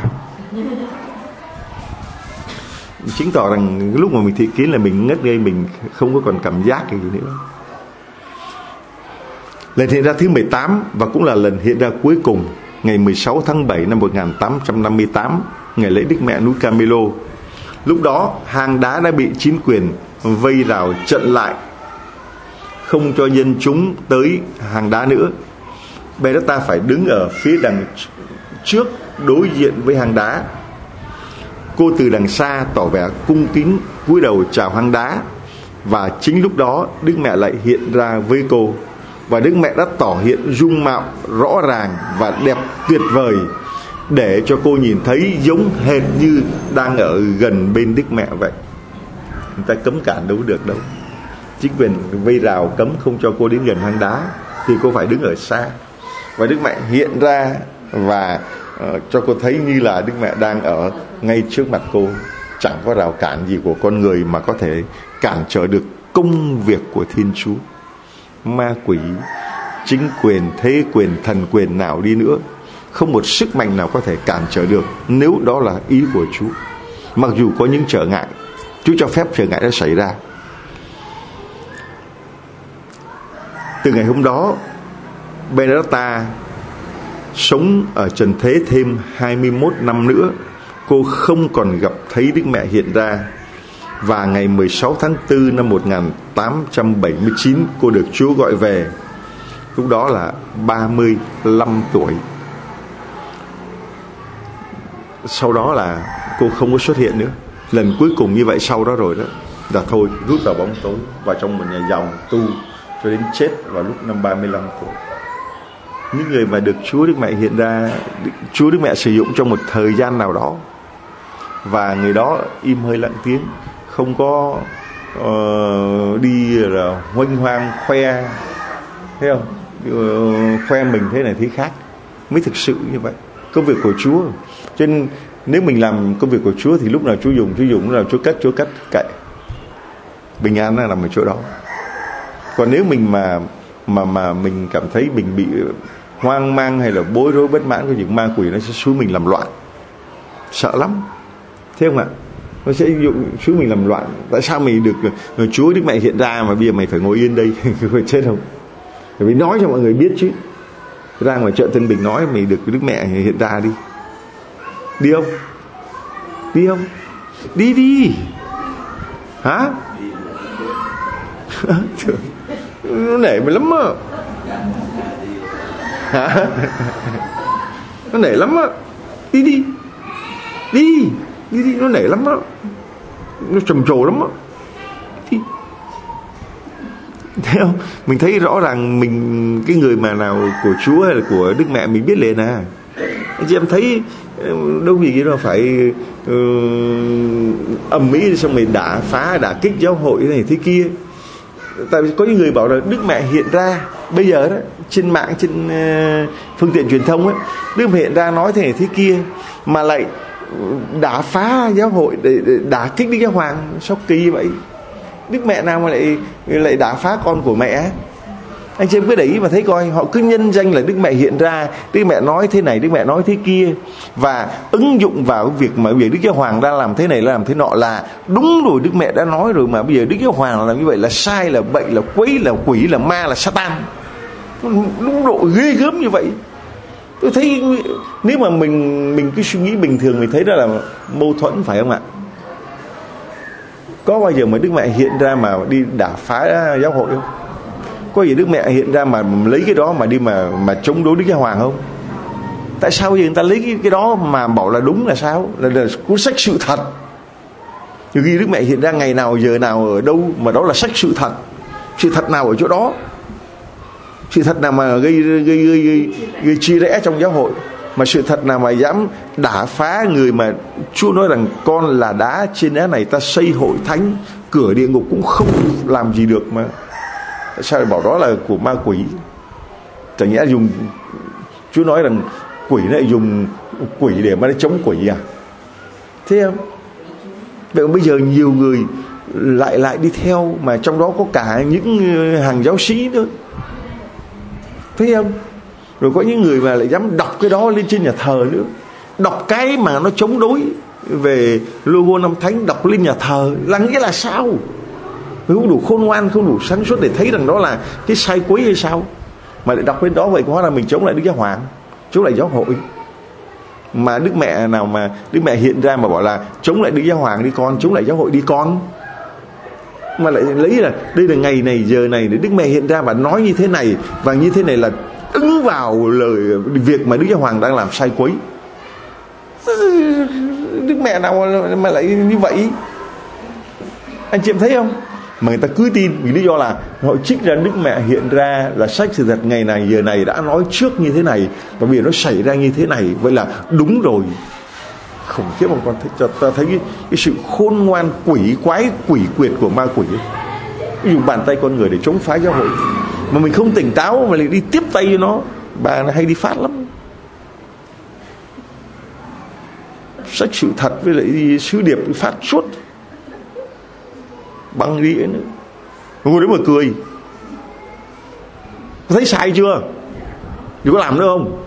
Chứng tỏ rằng lúc mà mình thị kiến là mình ngất ngây, mình không có còn cảm giác gì nữa. Lần hiện ra thứ 18 và cũng là lần hiện ra cuối cùng, ngày 16 tháng 7 năm 1858, ngày lễ Đức Mẹ núi Camelo. Lúc đó hang đá đã bị chính quyền vây rào chặn lại, không cho dân chúng tới hang đá nữa. Benedetta phải đứng ở phía đằng trước đối diện với hang đá. Cô từ đằng xa tỏ vẻ cung kính cúi đầu chào hang đá. Và chính lúc đó Đức Mẹ lại hiện ra với cô. Và Đức Mẹ đã tỏ hiện dung mạo rõ ràng và đẹp tuyệt vời, để cho cô nhìn thấy giống hệt như đang ở gần bên Đức Mẹ vậy. Người ta cấm cản đâu được đâu. Chính quyền vây rào cấm không cho cô đến gần hang đá thì cô phải đứng ở xa. Và Đức Mẹ hiện ra và cho cô thấy như là Đức Mẹ đang ở ngay trước mặt cô. Chẳng có rào cản gì của con người mà có thể cản trở được công việc của Thiên Chúa. Ma quỷ, chính quyền, thế quyền, thần quyền nào đi nữa, không một sức mạnh nào có thể cản trở được, nếu đó là ý của Chúa. Mặc dù có những trở ngại, Chúa cho phép trở ngại đã xảy ra. Từ ngày hôm đó, Benedetta sống ở trần thế thêm 21 năm nữa. Cô không còn gặp thấy Đức Mẹ hiện ra. Và ngày 16 tháng 4 năm 1879, cô được Chúa gọi về. Lúc đó là 35 tuổi. Sau đó là cô không có xuất hiện nữa. Lần cuối cùng như vậy sau đó rồi đó là thôi, rút vào bóng tối, vào trong một nhà dòng tu cho đến chết vào lúc năm 35 tuổi. Những người mà được Chúa Đức Mẹ hiện ra, Chúa Đức Mẹ sử dụng trong một thời gian nào đó, và người đó im hơi lặng tiếng, không có đi là hoanh hoang khoe, thấy không? Khoe mình thế này thế khác, mới thực sự như vậy công việc của Chúa. Cho nên nếu mình làm công việc của Chúa thì lúc nào Chúa dùng, lúc nào Chúa cắt kệ. Bình an là nằm ở chỗ đó. Còn nếu mình mà mình cảm thấy mình bị hoang mang hay là bối rối bất mãn, có những ma quỷ nó sẽ xúi mình làm loạn, sợ lắm, thấy không ạ? Nó sẽ xúi mình làm loạn. Tại sao mình được Chúa Đức Mẹ hiện ra mà bây giờ mày phải ngồi yên đây? Phải chết không? Phải nói cho mọi người biết chứ. Ra ngoài chợ Tân Bình nói mày được Đức Mẹ hiện ra đi. Đi không? Đi không? Đi. Hả? Nó nể mày lắm á. Hả? Nó nể lắm á. Đi. Nó nể lắm á. Nó trầm trồ lắm á. Đi. Thấy không? Mình thấy rõ ràng mình, cái người mà nào của Chúa hay là của Đức Mẹ mình biết liền à. Anh chị em thấy đâu vì cái đó phải ầm ĩ xong mình đả kích giáo hội thế này thế kia. Tại vì có những người bảo là Đức Mẹ hiện ra bây giờ đó trên mạng, trên phương tiện truyền thông ấy, Đức Mẹ hiện ra nói thế này thế kia, mà lại đả phá giáo hội để đả kích Đức Giáo Hoàng. Sao kỳ vậy? Đức Mẹ nào mà lại đả phá con của mẹ? Anh chị em cứ để ý mà thấy coi, họ cứ nhân danh là Đức Mẹ hiện ra, Đức Mẹ nói thế này, Đức Mẹ nói thế kia, và ứng dụng vào cái việc mà bây giờ Đức Giáo Hoàng đang làm thế này, làm thế nọ là đúng rồi, Đức Mẹ đã nói rồi, mà bây giờ Đức Giáo Hoàng làm như vậy là sai, là bậy, là quấy, là quỷ, là ma, là Satan. Đúng độ ghê gớm như vậy. Tôi thấy nếu mà mình cứ suy nghĩ bình thường, mình thấy đó là mâu thuẫn, phải không ạ? Có bao giờ mà Đức Mẹ hiện ra mà đi đả phá giáo hội không? Có gì Đức Mẹ hiện ra mà lấy cái đó mà đi mà chống đối Đức Giáo Hoàng không? Tại sao bây giờ người ta lấy cái đó mà bảo là đúng là sao? Là cuốn sách sự thật. Nhiều khi Đức Mẹ hiện ra ngày nào, giờ nào, ở đâu, mà đó là sách sự thật. Sự thật nào ở chỗ đó? Sự thật nào mà gây chia rẽ trong giáo hội? Mà sự thật nào mà dám đả phá người mà Chúa nói rằng con là đá, trên đá này ta xây hội thánh, cửa địa ngục cũng không làm gì được mà. Sao lại bảo đó là của ma quỷ? Chẳng nhẽ dùng, Chúa nói rằng quỷ lại dùng quỷ để mà chống quỷ à? Thế không? Vậy mà bây giờ nhiều người lại đi theo, mà trong đó có cả những hàng giáo sĩ nữa, thấy không? Rồi có những người mà lại dám đọc cái đó lên trên nhà thờ nữa. Đọc cái mà nó chống đối về logo Năm Thánh, đọc lên nhà thờ là nghĩa là sao? Không đủ khôn ngoan, không đủ sáng suốt để thấy rằng đó là cái sai quấy hay sao? Mà lại đọc lên đó vậy, hóa ra mình chống lại Đức Giáo Hoàng, chống lại giáo hội. Mà Đức Mẹ nào mà Đức Mẹ hiện ra mà bảo là chống lại Đức Giáo Hoàng đi con, chống lại giáo hội đi con, mà lại lấy là đây là ngày này giờ này để Đức Mẹ hiện ra và nói như thế này, và như thế này là ứng vào lời việc mà Đức Giáo Hoàng đang làm sai quấy. Đức Mẹ nào mà lại như vậy? Anh chị em thấy không? Mà người ta cứ tin vì lý do là họ trích ra Đức Mẹ hiện ra là sách sự thật ngày này giờ này đã nói trước như thế này, và bây giờ nó xảy ra như thế này, vậy là đúng rồi. Khủng khiếp mà con thấy, ta thấy cái sự khôn ngoan quỷ quái quỷ quyệt của ma quỷ ấy. Dùng bàn tay con người để chống phá giáo hội, mà mình không tỉnh táo mà lại đi tiếp tay cho nó. Bà hay đi phát lắm. Sách sự thật với lại sứ điệp đi phát suốt, băng đĩa nữa. Ngồi đấy mà cười. Thấy sai chưa? Thì có làm nữa không?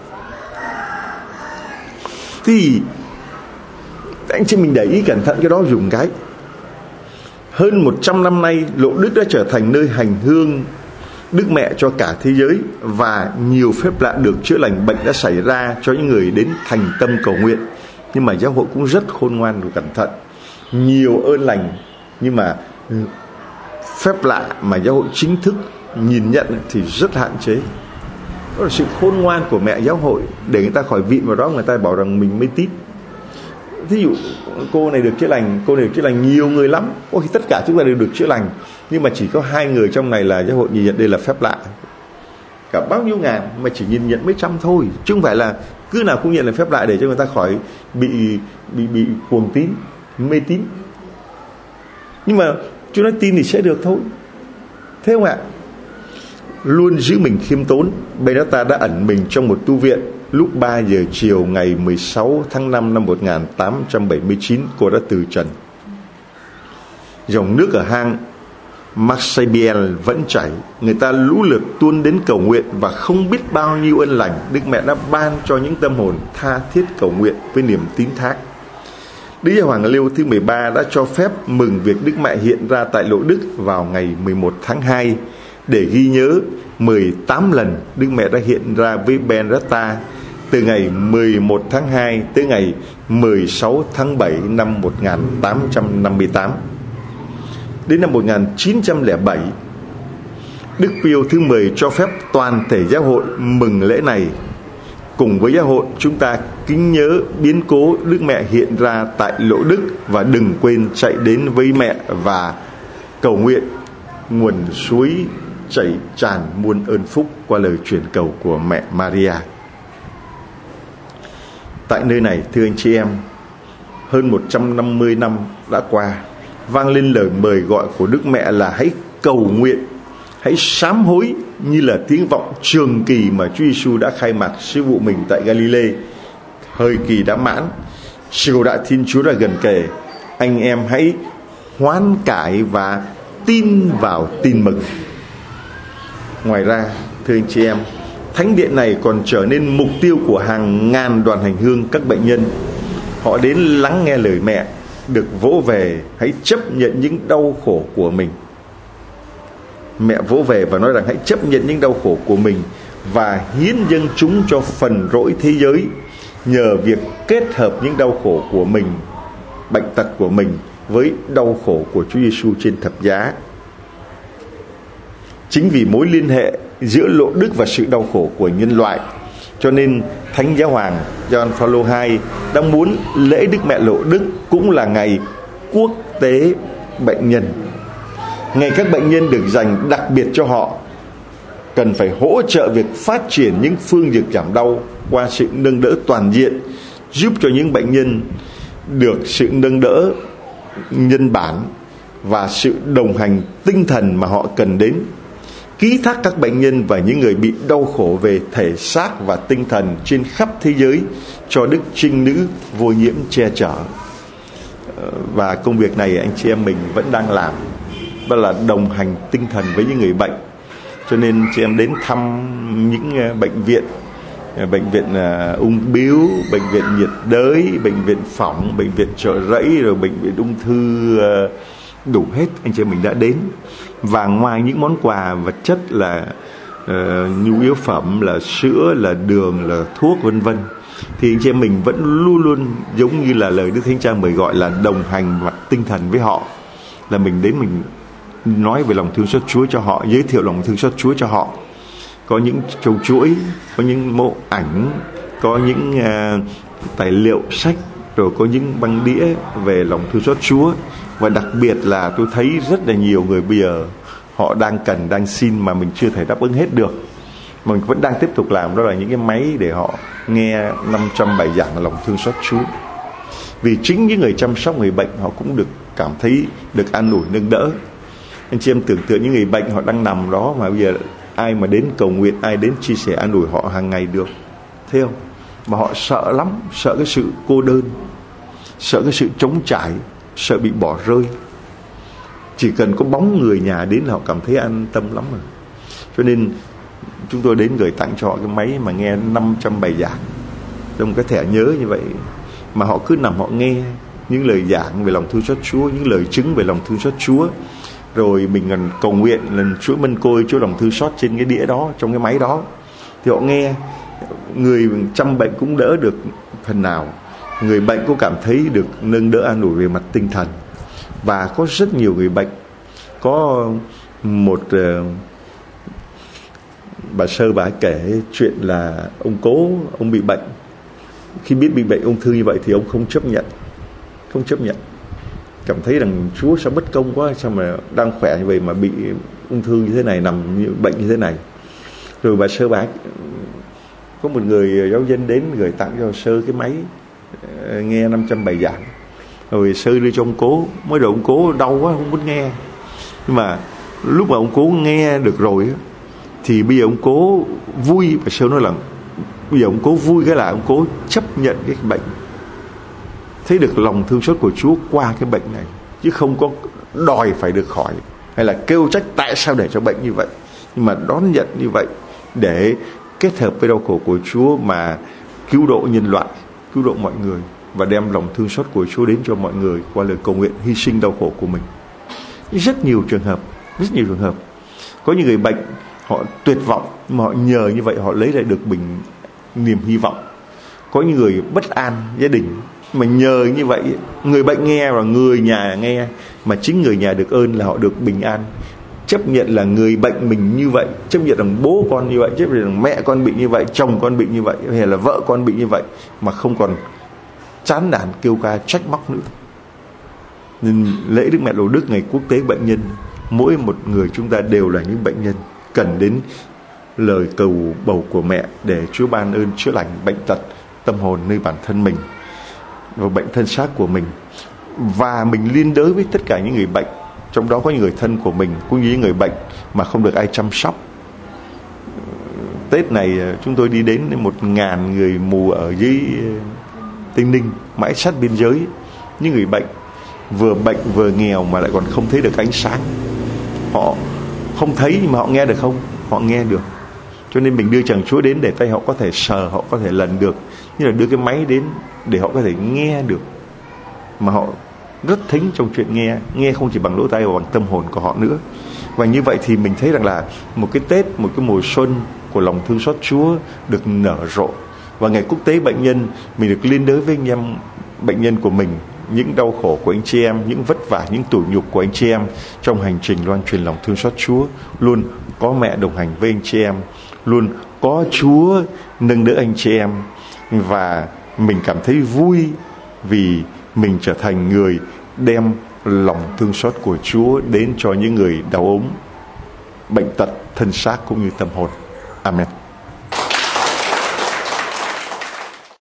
Thì anh chị mình để ý cẩn thận cái đó dùng cái. Hơn 100 năm nay, Lộ Đức đã trở thành nơi hành hương Đức Mẹ cho cả thế giới, và nhiều phép lạ được chữa lành bệnh đã xảy ra cho những người đến thành tâm cầu nguyện. Nhưng mà giáo hội cũng rất khôn ngoan và cẩn thận. Nhiều ơn lành, nhưng mà phép lạ mà giáo hội chính thức nhìn nhận thì rất hạn chế. Đó là sự khôn ngoan của mẹ giáo hội, để người ta khỏi vịn vào đó người ta bảo rằng mình mê tín. Thí dụ cô này được chữa lành, cô này được chữa lành, nhiều người lắm, có khi tất cả chúng ta đều được chữa lành, nhưng mà chỉ có 2 người trong này là giáo hội nhìn nhận đây là phép lạ. Cả bao nhiêu ngàn mà chỉ nhìn nhận mấy trăm thôi, chứ không phải là cứ nào cũng nhận là phép lạ để cho người ta khỏi bị cuồng tín, mê tín. Nhưng mà chúng nói tin thì sẽ được thôi, thế không ạ? Luôn giữ mình khiêm tốn, Benedetta đã ẩn mình trong một tu viện. Lúc 3 giờ chiều ngày 16 tháng 5 năm 1879, cô đã từ trần. Dòng nước ở hang Marseille vẫn chảy, người ta lũ lượt tuôn đến cầu nguyện, và không biết bao nhiêu ân lành Đức Mẹ đã ban cho những tâm hồn tha thiết cầu nguyện với niềm tín thác. Đức Giáo Hoàng Leo thứ 13 đã cho phép mừng việc Đức Mẹ hiện ra tại Lộ Đức vào ngày 11 tháng 2 để ghi nhớ 18 lần Đức Mẹ đã hiện ra với Benedetta từ ngày 11 tháng 2 tới ngày 16 tháng 7 năm 1858. Đến năm 1907, Đức Pio thứ 10 cho phép toàn thể giáo hội mừng lễ này. Cùng với giáo hội, chúng ta kính nhớ biến cố Đức Mẹ hiện ra tại Lộ Đức, và đừng quên chạy đến với mẹ và cầu nguyện nguồn suối chảy tràn muôn ơn phúc qua lời truyền cầu của mẹ Maria. Tại nơi này, thưa anh chị em, hơn 150 năm đã qua, vang lên lời mời gọi của Đức Mẹ là hãy cầu nguyện, hãy sám hối, như là tiếng vọng trường kỳ mà Chúa Giêsu đã khai mạc sứ vụ mình tại Galilee. Thời kỳ đã mãn, triều đại Thiên Chúa đã gần kề. Anh em hãy hoán cải và tin vào tin mừng. Ngoài ra, thưa anh chị em, thánh điện này còn trở nên mục tiêu của hàng ngàn đoàn hành hương các bệnh nhân. Họ đến lắng nghe lời mẹ, được vỗ về hãy chấp nhận những đau khổ của mình. Mẹ vỗ về và nói rằng hãy chấp nhận những đau khổ của mình và hiến dâng chúng cho phần rỗi thế giới, nhờ việc kết hợp những đau khổ của mình, bệnh tật của mình với đau khổ của Chúa Giêsu trên thập giá. Chính vì mối liên hệ giữa Lộ Đức và sự đau khổ của nhân loại, cho nên Thánh Giáo Hoàng Gioan Phaolô II đã muốn lễ Đức Mẹ Lộ Đức cũng là ngày quốc tế bệnh nhân. Ngày các bệnh nhân được dành đặc biệt cho họ, cần phải hỗ trợ việc phát triển những phương dược giảm đau qua sự nâng đỡ toàn diện, giúp cho những bệnh nhân được sự nâng đỡ nhân bản và sự đồng hành tinh thần mà họ cần đến. Ký thác các bệnh nhân và những người bị đau khổ về thể xác và tinh thần trên khắp thế giới cho Đức Trinh Nữ vô nhiễm che chở. Và công việc này anh chị em mình vẫn đang làm, đó là đồng hành tinh thần với những người bệnh. Cho nên chị em đến thăm những bệnh viện ung bướu, bệnh viện nhiệt đới, bệnh viện phỏng, bệnh viện Chợ Rẫy, rồi bệnh viện ung thư, đủ hết anh chị em mình đã đến. Và ngoài những món quà vật chất là nhu yếu phẩm, là sữa, là đường, là thuốc vân vân, thì anh chị em mình vẫn luôn luôn giống như là lời Đức Thánh Cha mời gọi là đồng hành mặt tinh thần với họ. Là mình đến mình nói về lòng thương xót Chúa cho họ, giới thiệu lòng thương xót Chúa cho họ. Có những trầu chuỗi, có những mẫu ảnh, có những tài liệu sách, rồi có những băng đĩa về lòng thương xót Chúa. Và đặc biệt là tôi thấy rất là nhiều người bây giờ họ đang cần, đang xin mà mình chưa thể đáp ứng hết được. Mình vẫn đang tiếp tục làm, đó là những cái máy để họ nghe 500 bài giảng lòng thương xót Chúa. Vì chính những người chăm sóc người bệnh họ cũng được cảm thấy được an ủi, nâng đỡ. Anh chị em tưởng tượng những người bệnh họ đang nằm đó mà bây giờ ai mà đến cầu nguyện, ai đến chia sẻ an ủi họ hàng ngày được, thấy không? Mà họ sợ lắm, sợ cái sự cô đơn, sợ cái sự trống trải, sợ bị bỏ rơi. Chỉ cần có bóng người nhà đến là họ cảm thấy an tâm lắm rồi. Cho nên chúng tôi đến gửi tặng cho họ cái máy mà nghe 500 bài giảng, trong cái thẻ nhớ như vậy, mà họ cứ nằm họ nghe những lời giảng về lòng thương xót Chúa, những lời chứng về lòng thương xót Chúa. rồi mình còn cầu nguyện lần Chúa Mân Côi, Chúa lòng thương xót trên cái đĩa đó, trong cái máy đó, thì họ nghe. Người trăm bệnh cũng đỡ được phần nào, người bệnh cũng cảm thấy được nâng đỡ an ủi về mặt tinh thần. Và có rất nhiều người bệnh. Có một bà Sơ, bà kể chuyện là ông Cố, ông bị bệnh. Khi biết bị bệnh ung thư như vậy thì ông không chấp nhận, cảm thấy rằng Chúa sao bất công quá, sao mà đang khỏe như vậy mà bị ung thư như thế này, nằm như bệnh như thế này. Rồi bà Sơ, bà có một người giáo dân đến gửi tặng cho Sơ cái máy nghe 500 bài giảng. Rồi Sơ đưa cho ông Cố. Mới đầu ông Cố đau quá không muốn nghe, nhưng mà lúc mà ông Cố nghe được rồi thì bây giờ ông Cố vui. Và Sơ nói là bây giờ ông Cố vui cái là ông Cố chấp nhận cái bệnh, thấy được lòng thương xót của Chúa qua cái bệnh này, chứ không có đòi phải được khỏi hay là kêu trách tại sao để cho bệnh như vậy, nhưng mà đón nhận như vậy để kết hợp với đau khổ của Chúa mà cứu độ nhân loại, cứu độ mọi người, và đem lòng thương xót của Chúa đến cho mọi người qua lời cầu nguyện hy sinh đau khổ của mình. Rất nhiều trường hợp. Có những người bệnh họ tuyệt vọng, mà họ nhờ như vậy họ lấy lại được niềm hy vọng. Có những người bất an gia đình, mà nhờ như vậy người bệnh nghe và người nhà nghe, mà chính người nhà được ơn là họ được bình an. Chấp nhận là người bệnh mình như vậy, chấp nhận rằng bố con như vậy, chấp nhận rằng mẹ con bị như vậy, chồng con bị như vậy, hay là vợ con bị như vậy, mà không còn chán nản kêu ca trách móc nữa. Nên lễ Đức Mẹ Lộ Đức, ngày quốc tế bệnh nhân, mỗi một người chúng ta đều là những bệnh nhân cần đến lời cầu bầu của mẹ để Chúa ban ơn chữa lành bệnh tật tâm hồn nơi bản thân mình và bệnh thân xác của mình. Và mình liên đới với tất cả những người bệnh, trong đó có những người thân của mình cũng như những người bệnh mà không được ai chăm sóc. Tết này chúng tôi đi đến 1.000 người mù ở dưới Tây Ninh, mãi sát biên giới. Những người bệnh vừa nghèo mà lại còn không thấy được ánh sáng. Họ không thấy mà họ nghe được không? Họ nghe được. Cho nên mình đưa Chàng Chúa đến để tay họ có thể sờ, họ có thể lần được, như là đưa cái máy đến để họ có thể nghe được. Mà họ rất thính trong chuyện nghe không chỉ bằng lỗ tai mà bằng tâm hồn của họ nữa. Và như vậy thì mình thấy rằng là một cái Tết, một cái mùa xuân của lòng thương xót Chúa được nở rộ. Và ngày quốc tế bệnh nhân, mình được liên đới với anh em bệnh nhân của mình, những đau khổ của anh chị em, những vất vả, những tủi nhục của anh chị em trong hành trình loan truyền lòng thương xót Chúa. Luôn có mẹ đồng hành với anh chị em, luôn có Chúa nâng đỡ anh chị em. Và mình cảm thấy vui vì mình trở thành người đem lòng thương xót của Chúa đến cho những người đau ốm, bệnh tật, thân xác cũng như tâm hồn. Amen.